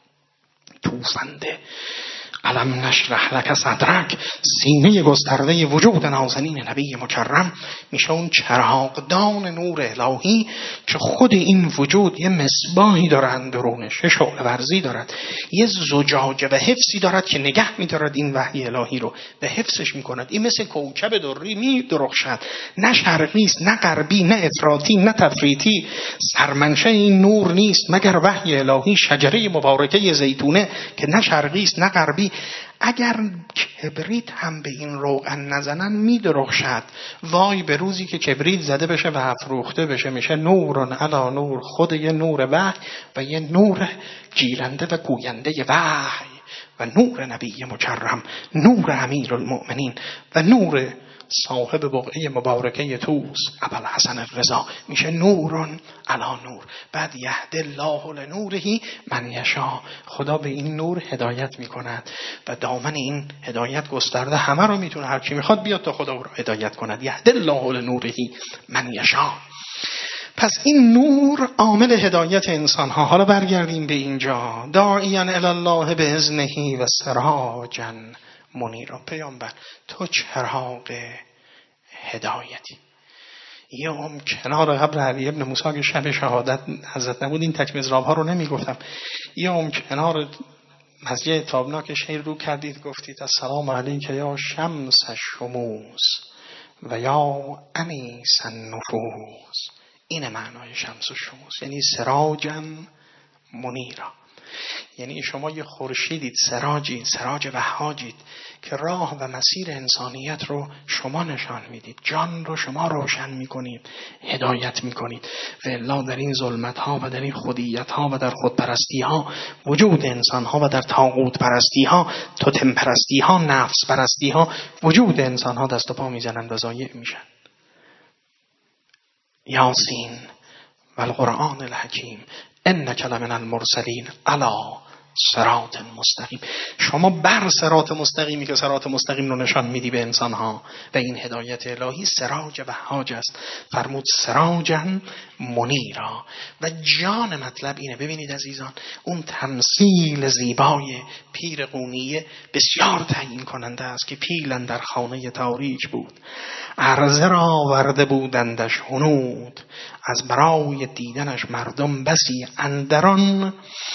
توفنده، علم نشرح لک صدرک، سینه گسترده وجود نازنین نبی مکرم، میشه اون چراغدان نور الهی که خود این وجود یه مصباحی داره اندرونش، یه شعله ورزی دارد، یه زجاجه و حفظی دارد که نگه میدارد این وحی الهی رو، به حفظش میکند. این مثل کوکب دری میدرخشد، نه شرقی است نه غربی، نه افراطی نه تفریطی. سرمنشأ این نور نیست مگر وحی الهی، شجره مبارکه زیتونه که نه شرقی است نه غربی. اگر کبریت هم به این روغن نزنن میدرخشد. وای به روزی که کبریت زده بشه و افروخته بشه، میشه نورن علی نور، خود یه نور وحی و یه نور گیرنده و گوینده وحی و نور نبی مکرم، نور امیرالمؤمنین و نور صاحب بقعه مبارکه توس ابوالحسن الرضا، میشه نورن علی نور. بعد یهدی الله لنوره من یشاء، خدا به این نور هدایت میکند و دامن این هدایت گسترده، همه رو میتونه، هر کی میخواد بیاد تا خدا رو هدایت کند. یهدی الله لنوره من یشاء. پس این نور عامل هدایت انسان ها. حالا برگردیم به اینجا. داعیا الی الله باذنه و سراجا منیرا. پیامبر تو چراغ هدایتی. یه هم کنار قبر علی ابن موسی که شب شهادت حضرت نبود، این تک مضراب ها رو نمی گفتم، یه هم کنار مسجد تابناک شیر رو کردید، گفتید السلام علیک یا شمس الشموس و یا انیس النفوس. این معنای شمس الشموس، یعنی سراجا منیرا. یعنی شما یه خورشیدید، سراجید، سراج وهاجید که راه و مسیر انسانیت رو شما نشان میدید، جان رو شما روشن میکنید، هدایت میکنید. و الا در این ظلمت ها و در این خودیت ها و در خودپرستی ها وجود انسان ها و در طاغوت پرستی ها، توتم پرستی ها، نفس پرستی ها وجود انسان ها دست و پا میزنند و ضایع میشن. یاسین و القرآن الحکیم انک لمن المرسلین علی صراط مستقیم. شما بر صراط مستقیمی که صراط مستقیم رو نشان میدی به انسان ها و این هدایت الهی سراج وهاج است. فرمود سراجا منیرا. و جان مطلب اینه. ببینید عزیزان، اون تمثیل زیبای پیر قونیه بسیار تعیین کننده است که پیل در خانه تاریک بود، عرضه را ورده بودندش هنود، از برای دیدنش مردم بسی اندران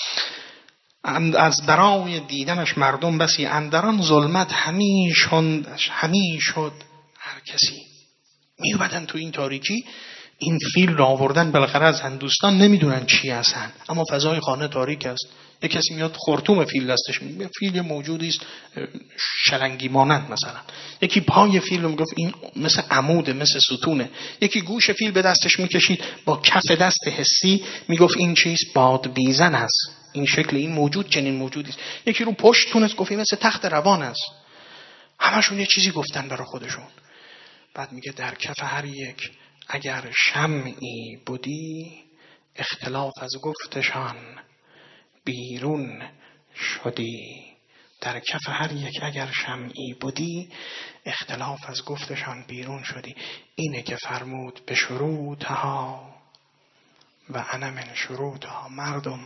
از برای دیدنش مردم بسی اندران ظلمت همی همی شد هر کسی. می اومدن تو این تاریکی، این فیل را آوردن بالاخره از هندوستان، نمیدونن چی هستن، اما فضای خانه تاریک است. یک کسی میاد خرطوم فیل دستش میگه، فیل موجودی است شلنگی مانند مثلا. یکی پای فیل رو میگفت این مثل عموده، مثل ستونه. یکی گوش فیل به دستش میکشید با کف دست حسی میگفت این چیست؟ باد بیزن است. این شکل این موجود چنین موجودی است. یکی رو پشت تونست گفت این مثل تخت روان است. همشون یه چیزی گفتن برای خودشون. بعد میگه در کف هر یک اگر شمعی بودی، اختلاف از گفتشان بیرون شدی. در کف هر یک اگر شمعی بودی، اختلاف از گفتشان بیرون شدی. اینه که فرمود به شروطها و انا من شروطها. مردم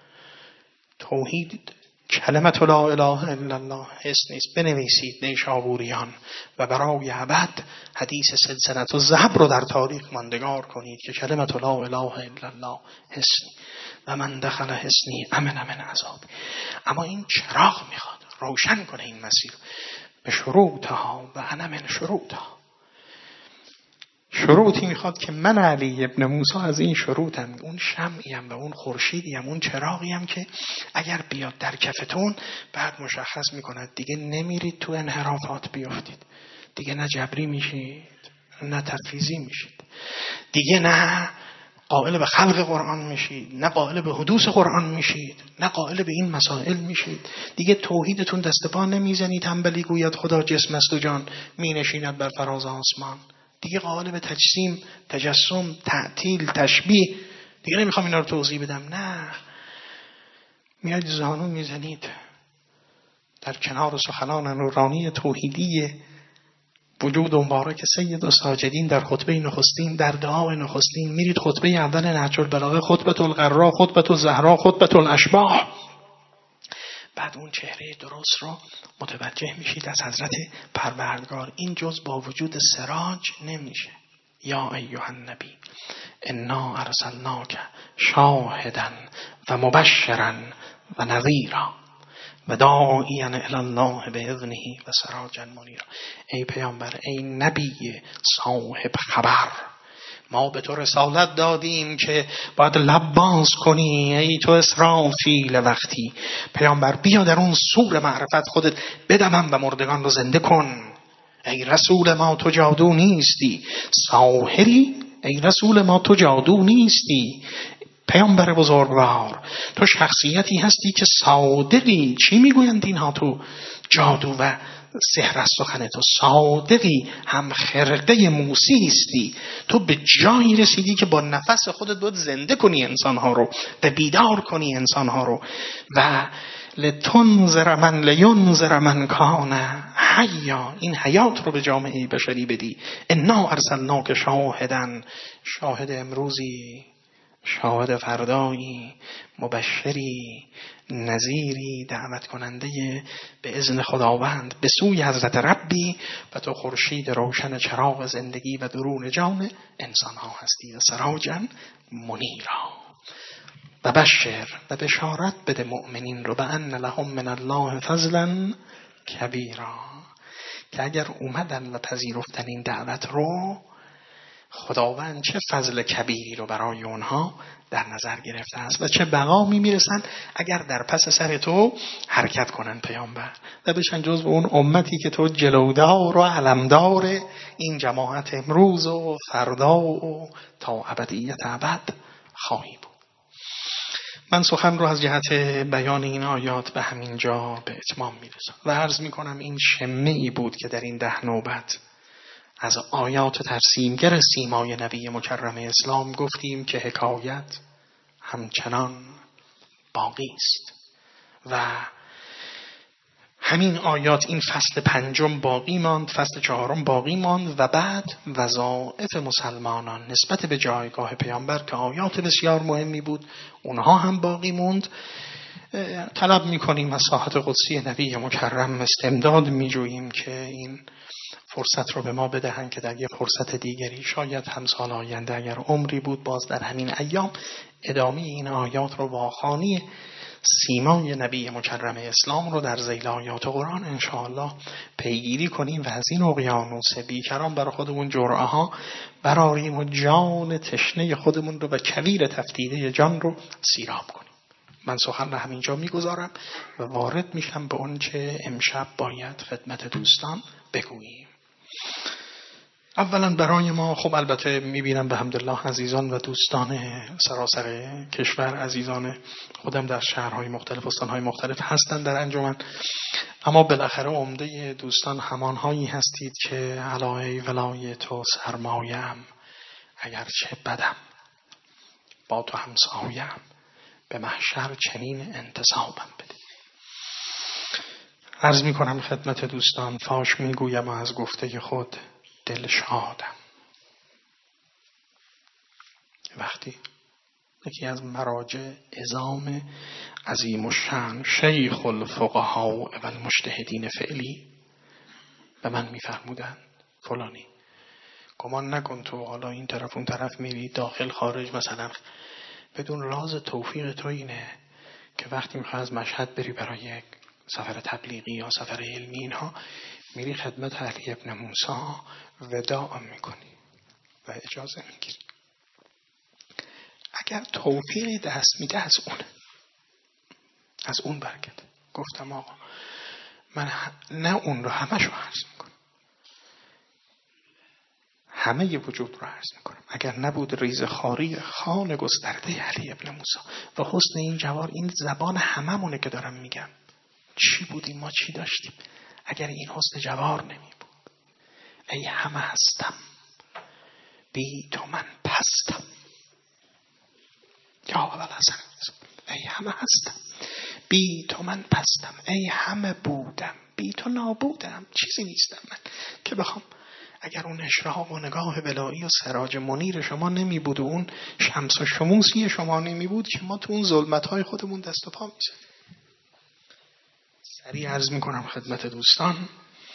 توحید کلمت لا اله الا الله حس نیست. بنویسید نیشابوریان و برای ابد حدیث سلسلة الذهب رو در تاریخ ماندگار کنید که کلمت لا اله الا الله حسنی و من دخل حسنی امن من عذاب. اما این چراغ میخواد روشن کنه این مسیر. به شروطها و انا من شروطها. شروطی میخواد که من علی ابن موسی از این شروطم، اون شمعیم و اون خورشیدیم، اون چراغیم که اگر بیاد در کفتون بعد مشخص میکند دیگه نمیرید تو انحرافات بیافتید، دیگه نه جبری میشید نه تفویضی میشید، دیگه نه قائل به خلق قرآن میشید نه قائل به حدوث قرآن میشید نه قائل به این مسائل میشید. دیگه توحیدتون دست پا نمیزنید تنبلی گوید خدا جسم است و جان مینشیند بر فراز آسمان. دیگه قائل به تجسیم، تجسم، تعطیل، تشبیه دیگه نمیخوام اینا رو توضیح بدم. نه، میاد زانو میزنید در کنار سخنان نورانی توحیدی وجود مبارک سید الساجدین در خطبه نخستین، در دعای نخستین. میرید خطبه اول نهج البلاغه، خطبه القرا، خطبه الزهرا، خطبه الاشباح. بعد اون چهره درست رو متوجه میشید از حضرت پروردگار. این جز با وجود سراج نمیشه. یا ایها النبی انا ارسلناک شاهدا و مبشرا و نذیرا و داعیا الی الله باذنه و سراجا منیرا. ای پیامبر، ای نبی صاحب خبر، ما به تو رسالت دادیم که باید لب باز کنی. ای تو اسرافیل وقتی پیامبر، بیا در اون سور معرفت خودت بدمم و مردگان رو زنده کن. ای رسول ما تو جادو نیستی. ساحری، ای رسول ما تو جادو نیستی. پیامبر بزرگوار، تو شخصیتی هستی که صادقی. چی میگویند اینها؟ تو جادو و سحر است سخن تو. صادقی، هم خرقه موسی استی. تو به جایی رسیدی که با نفس خودت باید زنده کنی انسانها رو و بیدار کنی انسانها رو. و لتنذر من لینذر من کان حیا، این حیات رو به جامعه بشری بدی. انا ارسلناک شاهدا، شاهد امروزی، شاهد فردایی، مبشری، نذیری، دعوت کننده به اذن خداوند به سوی حضرت ربی. و تو خورشید روشن چراغ زندگی و درون جان انسان ها هستی. و سراجا منیرا. و بشر، و بشارت بده مؤمنین رو، به ان لهم من الله فضلا کبیرا، که اگر اومدن و پذیرفتن این دعوت رو خداوند چه فضل کبیری رو برای اونها در نظر گرفته است و چه بقامی میرسن اگر در پس سر تو حرکت کنن پیامبر و بشن جزو اون امتی که تو جلودار و علمدار این جماعت امروز و فردا و تا ابدیت ابد خواهی بود. من سخن رو از جهت بیان این آیات به همین جا به اتمام میرسم و عرض میکنم این شمه ای بود که در این ده نوبت از آیات ترسیمگر سیمای نبی مکرم اسلام گفتیم که حکایت همچنان باقی است و همین آیات این فصل پنجم باقی ماند، فصل چهارم باقی ماند و بعد وظایف مسلمانان نسبت به جایگاه پیامبر که آیات بسیار مهمی بود اونها هم باقی موند. طلب میکنیم از ساحت قدسی نبی مکرم استمداد میجوییم که این فرصت رو به ما بدهن که در یک فرصت دیگری شاید هم سال آینده اگر عمری بود باز در همین ایام ادامه این آیات رو با خوانی سیمای نبی مکرم اسلام رو در ذیل آیات قرآن انشاءالله پیگیری کنیم و از این اقیانوس بیکران برای خودمون جرعه ها براریم و جان تشنه خودمون رو و کویر تفتیده جان رو سیراب کنیم. من سخن رو همینجا میگذارم و وارد میشم به اون چه امشب باید خدمت دوستان بگوییم. اولا برای ما خب البته میبینم به حمدالله عزیزان و دوستان سراسر کشور، عزیزان خودم در شهرهای مختلف استانهای مختلف هستند در انجمن، اما بالاخره عمده دوستان همانهایی هستید که علی ولای تو سرمایم اگرچه بدم با تو همسایم به محشر چنین انتصابم بده. عرض می کنم خدمت دوستان فاش می گویم و از گفته خود دل شادم. وقتی یکی از مراجع عظام عظیم الشأن شیخ الفقهاء و المجتهدین فعلی به من می فرمودن فلانی گمان نکن تو حالا این طرف اون طرف میری داخل خارج، مثلا بدون راز توفیق تو اینه که وقتی میخوای از مشهد بری برای یک سفر تبلیغی یا سفر علمی اینها میری خدمت علی ابن موسی وداع میکنی و اجازه میگیری. اگر توفیقی دست میده از اون از اون برکت. گفتم آقا من نه اون رو همه شو عرض میکنم، همه ی وجود رو عرض میکنم. اگر نبود ریز خاری خان گسترده علی ابن موسی و حسن این جوار، این زبان هممونه که دارم میگم، چی بودیم ما چی داشتیم اگر این حسن جوار نمی بود. ای همه هستم بی تو من پستم، یا اول حسن ای همه هستم بی تو من پستم، ای همه بودم بی تو نابودم، چیزی نیستم من که بخوام. اگر اون اشراق و نگاه ولایی و سراج منیر شما نمی بود و اون شمس و شموسی شما نمی بود که ما تو اون ظلمت‌های خودمون دست و پا می‌زدیم. سریع عرض میکنم خدمت دوستان،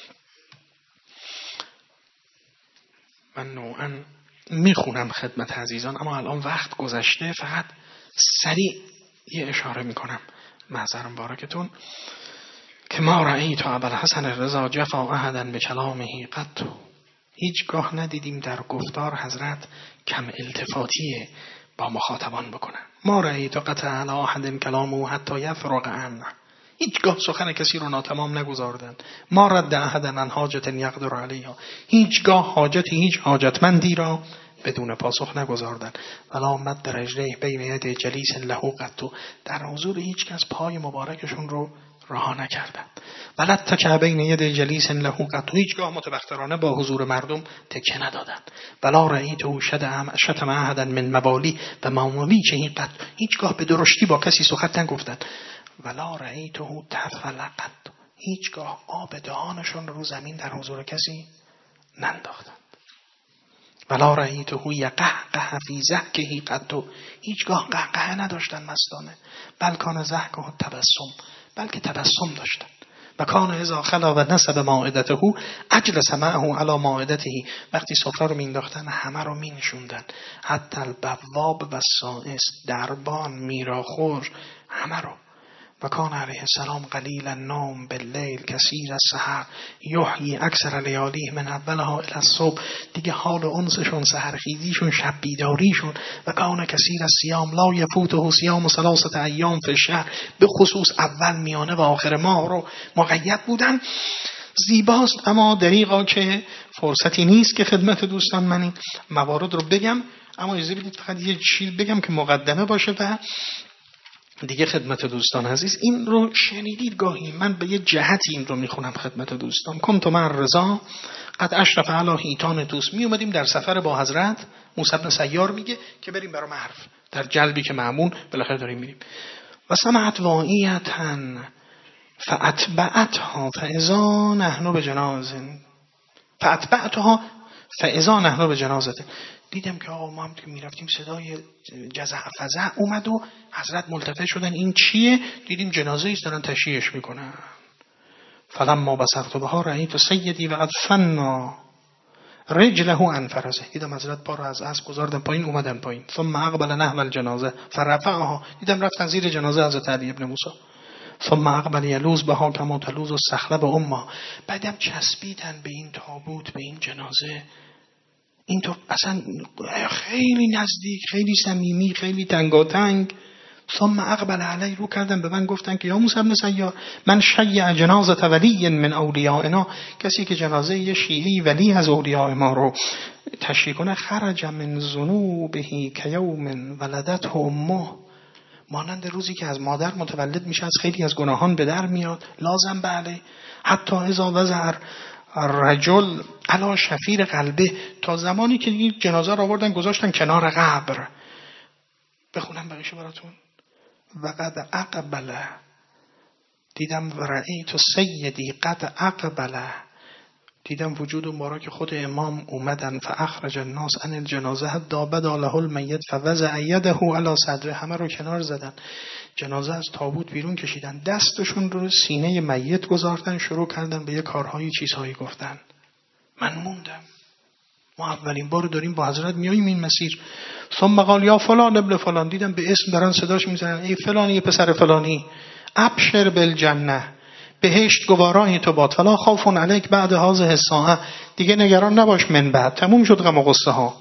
من نوعا میخونم خدمت عزیزان اما الان وقت گذشته، فقط سریع یه اشاره میکنم معذرم بارکتون که ما رأیت ابوالحسن الرضا جفا احدا به کلامه قط، هیچگاه ندیدیم در گفتار حضرت کم التفاتی با مخاطبان بکنن. ما رأیت قطع علی احد کلامه حتی یفرغ عنه، هیچگاه سخن کسی رو ناتمام نگذاردن. ما رد احد عن حاجت یقدر علیها، هیچگاه حاجت هیچ حاجتمندی را بدون پاسخ نگذاردن. ولا مد رجلیه بین ید جلیس له قط، در حضور هیچ کس پای مبارکشون رو رها نکردن. ولت تکه بین ید جلیس له قط، هیچگاه متبخترانه با حضور مردم تکه ندادن. ولا رأیت شتم احد من موالی و موالیچه قط، هیچگاه به درشتی با کسی سخن نگفتن. ولا رأیته تفلقت، هیچگاه آب دهانشون رو زمین در حضور کسی ننداختند. ولا رأیته یقهقه فی ضحکه قط، هیچگاه قهقه نداشتن مستانه. بل کان ضحکه تبسم، بلکه تبسم داشتن. و کان اذا خلا و نصب مائدته اجلس معه علی مائدته، وقتی سفره رو مینداختن همه رو مینشوندن، حتی البواب و سائس، دربان، میراخور، همه رو. و کان علیه السلام قلیل النوم باللیل کثیر السحر یحیی اکثر لیالیه من اولها الی الصبح. دیگه حال انسشون سحرخیزیشون شب بیداریشون. و کان کثیر الصیام لا یفوته صیام ثلاثه ایام فی الشهر، به خصوص اول میانه و آخر ماه رو مقید بودن. زیباست، اما دریغا که فرصتی نیست که خدمت دوستان من این موارد رو بگم، اما اجازه بدید فقط یه چیز بگم که مقدمه باشه و دیگه خدمت دوستان عزیز این رو شنیدید. گاهی من به یه جهتی این رو میخونم خدمت دوستان. کنت مع رضا قد اشرف علی حیطان طوس. می اومدیم در سفر با حضرت. موسی بن سیار میگه که بریم برام حرف در جلبی که معمون بالاخره داریم میریم. و سمعت واعیتا فاتبعتها فاذا نحن بجنازه فاتبعتها فاذا نحن بجنازه. دیدم که آقا ما هم که میرفتیم صدای جزع فزع اومد و حضرت ملتفت شدن. این چیه؟ دیدیم جنازه ایست دارن تشییعش میکنن. فلما بصرت بها رأیت سیدی وقد فنا رجله عن فرسه. دیدم حضرت پا رو از اسب گذاردن پایین اومدن پایین. ثم اقبل نحو الجنازه فرفعها. دیدم رفتن زیر جنازه حضرت علی ابن موسی. ثم اقبل یلوز بها کما تلوز الصخره به امها. بعدم چسبیدن به این تابوت به این جنازه اینطور اصلا خیلی نزدیک، خیلی صمیمی، خیلی تنگاتنگ. ثم اقبل علی، رو کردن به من گفتن که یا موسی بن سیار من شیع جنازه ولی من اولیائنا، کسی که جنازه یه شیعی ولی از اولیاء ما رو تشییع کنه خرج من ذنوبه کیوم ولدته امه، مانند روزی که از مادر متولد میشه از خیلی از گناهان به در میاد. لازم بله حتی اذا وزر رجل علا شفیر قلبه، تا زمانی که این جنازه رو آوردن گذاشتن کنار قبر. بخونم بقیشه براتون. وقد اقبل، دیدم رأیت سیدی قد اقبل، دیدم وجود مبارک خود امام اومدن. فاخرج الناس عن الجنازه حتی بدا له المیت فوضع یده علی صدره، همه رو کنار زدن. جنازه از تابوت بیرون کشیدن، دستشون رو سینه میت گذاشتن، شروع کردن به یه کارهای چیزهایی گفتن. من موندم، ما اولین بار داریم با حضرت میاییم این مسیر. ثم قال یا فلان ابن فلان، دیدم به اسم دارن صداش میزنن، ای فلانی پسر فلانی، ابشر بالجنه، بهشت گوارای تو باد، فلا خوف علیک بعد هذه الساعه، دیگه نگران نباش من بعد، تموم شد غم و غصه ها.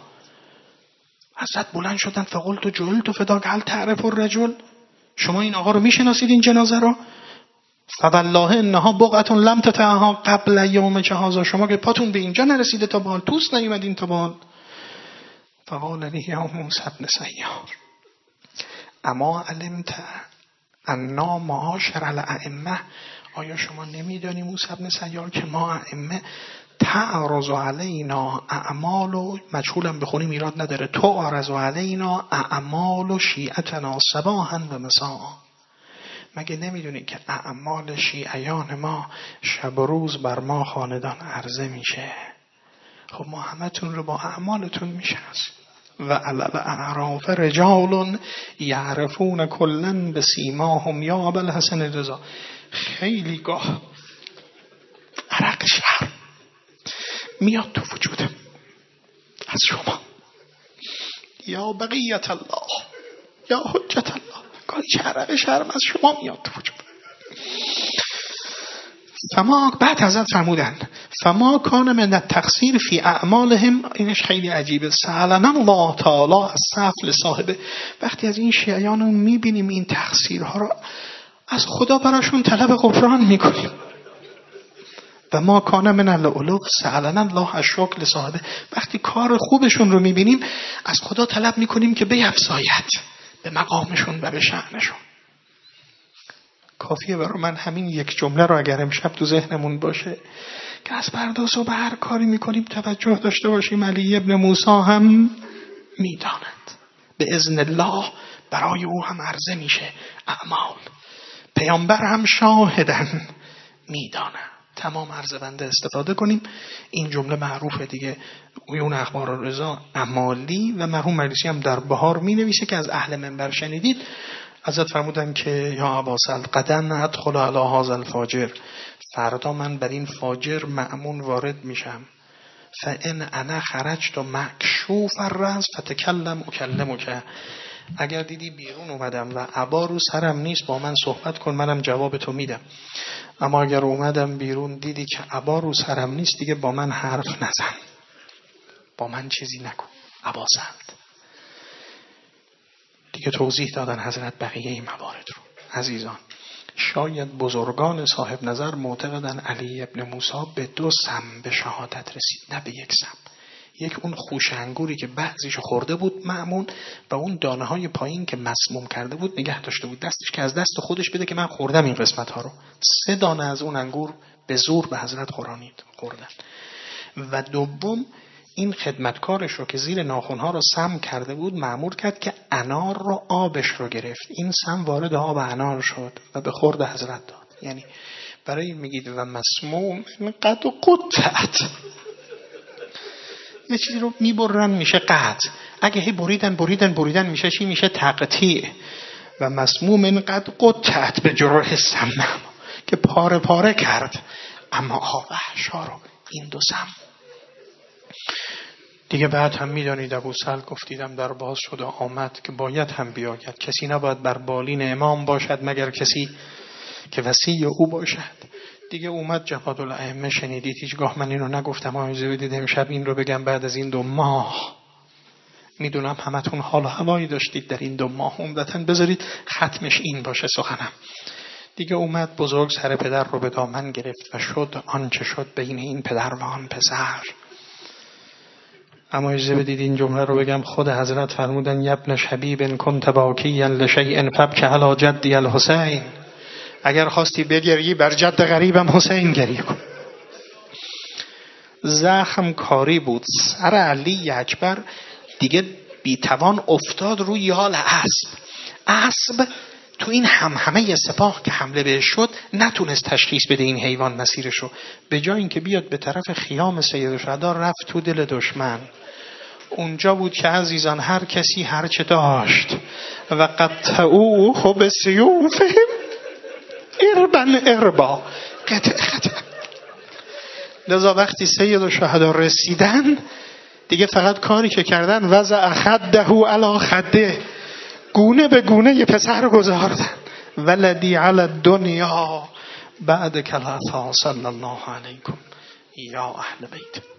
حضرت بلند شدن. فقلت جعلت فداک هل تعرف الرجل، شما این آقا رو میشناسید این جنازه رو؟ فوالله انها بقعه لم تطعها قبل یوم هذا، شما که پاتون به اینجا نرسیده تا بال، توس نیومدین تا بال. فقال لی یا موسی بن سیار اما علمت انا معاشر الائمه، آیا شما نمیدانی موسی بن سیار که ما ائمه تعرض علینا اعمال و مجهولم بخونیم ایراد نداره، تعرض علینا اعمال و شیعتنا صباحا و مساء، مگه نمیدونی که اعمال شیعیان ما شب و روز بر ما خاندان عرضه میشه؟ خب ما همتون رو با اعمالتون میشناسیم. و علل اعراف رجال یعرفون کلن به سیماهم یا ابوالحسن رضا. خیلی گاه عرق شرم میاد تو وجودم از شما، یا بقیت الله یا حجت الله، گاهی که عرق شرم از شما میاد تو وجودم. فما، بعد حضرت فرمودن فما کان من التقصیر فی اعمالهم، اینش خیلی عجیبه، سألنا الله تعالی از سفل صاحبه. وقتی از این شیعیان رو میبینیم این تقصیرها رو از خدا براشون طلب غفران میکنیم. و ما کان من العلو سألنا الله الشکر صاحبه، وقتی کار خوبشون رو میبینیم از خدا طلب میکنیم که بیفزاید به مقامشون و به شأنشون. کافیه برای من همین یک جمله رو اگر امشب تو ذهنمون باشه که از فردا صبح هر کاری میکنیم توجه داشته باشیم علی ابن موسی هم میداند، به اذن الله برای او هم عرضه میشه اعمال، پیامبر هم شاهدن میداند. تمام عرض بنده استفاده کنیم. این جمله معروفه دیگه، اون اخبار رضا عمالی و مرحوم مجلسی هم در بهار می نویسه که از اهل منبر شنیدید. حضرت فرمودن که یا ابا سعد قدن ادخل علی هذا الفاجر، فردا من بر این فاجر مأمون وارد میشم. فان انا خرجت مکشوف الراس فتکلم اکلمک، اگر دیدی بیرون اومدم و عبا رو سرم نیست با من صحبت کن، منم جواب تو میدم. اما اگر اومدم بیرون دیدی که عبا رو سرم نیست، دیگه با من حرف نزن، با من چیزی نکن. عبا سند دیگه توضیح دادن حضرت بقیه این موارد رو. عزیزان، شاید بزرگان صاحب نظر معتقدن علی ابن موسی به دو سم به شهادت رسید، نه به یک سم. یک اون خوش انگوری که بعضیش خورده بود مأمون و اون دانه های پایین که مسموم کرده بود نگه داشته بود دستش که از دست خودش بده که من خوردم این قسمت ها رو. سه دانه از اون انگور به زور به حضرت خورانید خوردن. و دوم این خدمتکارش رو که زیر ناخنها رو سم کرده بود مأمور کرد که انار رو آبش رو گرفت، این سم وارد آب انار شد و به خورد حضرت داد. یعنی برای این میگید و مسموم قد و قطعت، یه چیزی رو میبرن میشه قطع، اگه هی بریدن بریدن بریدن میشه چی؟ میشه تقطیع. و مسموم قد قطعت به جروح سمم، که پاره پاره کرد اما آوحش ها رو این دو سم. دیگه بعد هم میدانید ابو سهل گفتیدم در باز شد و آمد که باید هم بیاید، کسی نباید بر بالین امام باشد مگر کسی که وصی او باشد. دیگه اومد جهاد الائمه، شنیدید هیچگاه من اینو نگفتم، آیزه بدید امشب این رو بگم بعد از این دو ماه. میدونم همتون حال و هوایی داشتید در این دو ماه، عمدتاً بذارید ختمش این باشه سخنم. دیگه اومد بزرگ سر پدر رو به دامن گرفت و شد آنچه شد بین این پدر و آن پسر. اما اجازه بدید این جمله رو بگم. خود حضرت فرمودن یبن شبیب کنت باکیا لشیء فبک علی جدی الحسین، اگر خواستی بگری بر جد غریبم حسین گریه کن. زخم کاری بود، سر علی اکبر دیگه بیتوان افتاد روی یال اسب. اسب تو این همهمه سپاه که حمله بهش شد نتونست تشخیص بده این حیوان مسیرشو، به جای اینکه بیاد به طرف خیام سید الشهدا رفت تو دل دشمن. اونجا بود که عزیزان هر کسی هر چه داشت و قطعوه بسیوفهم اربن اربا قطع قطع. لذا وقتی سید الشهدا رسیدن دیگه فقط کاری که کردن وضع خده علی خده، گونه به گونه یه پسر گذاردن. ولدی علی الدنیا بعد کلافا صلی الله علیکم یا اهل بیت.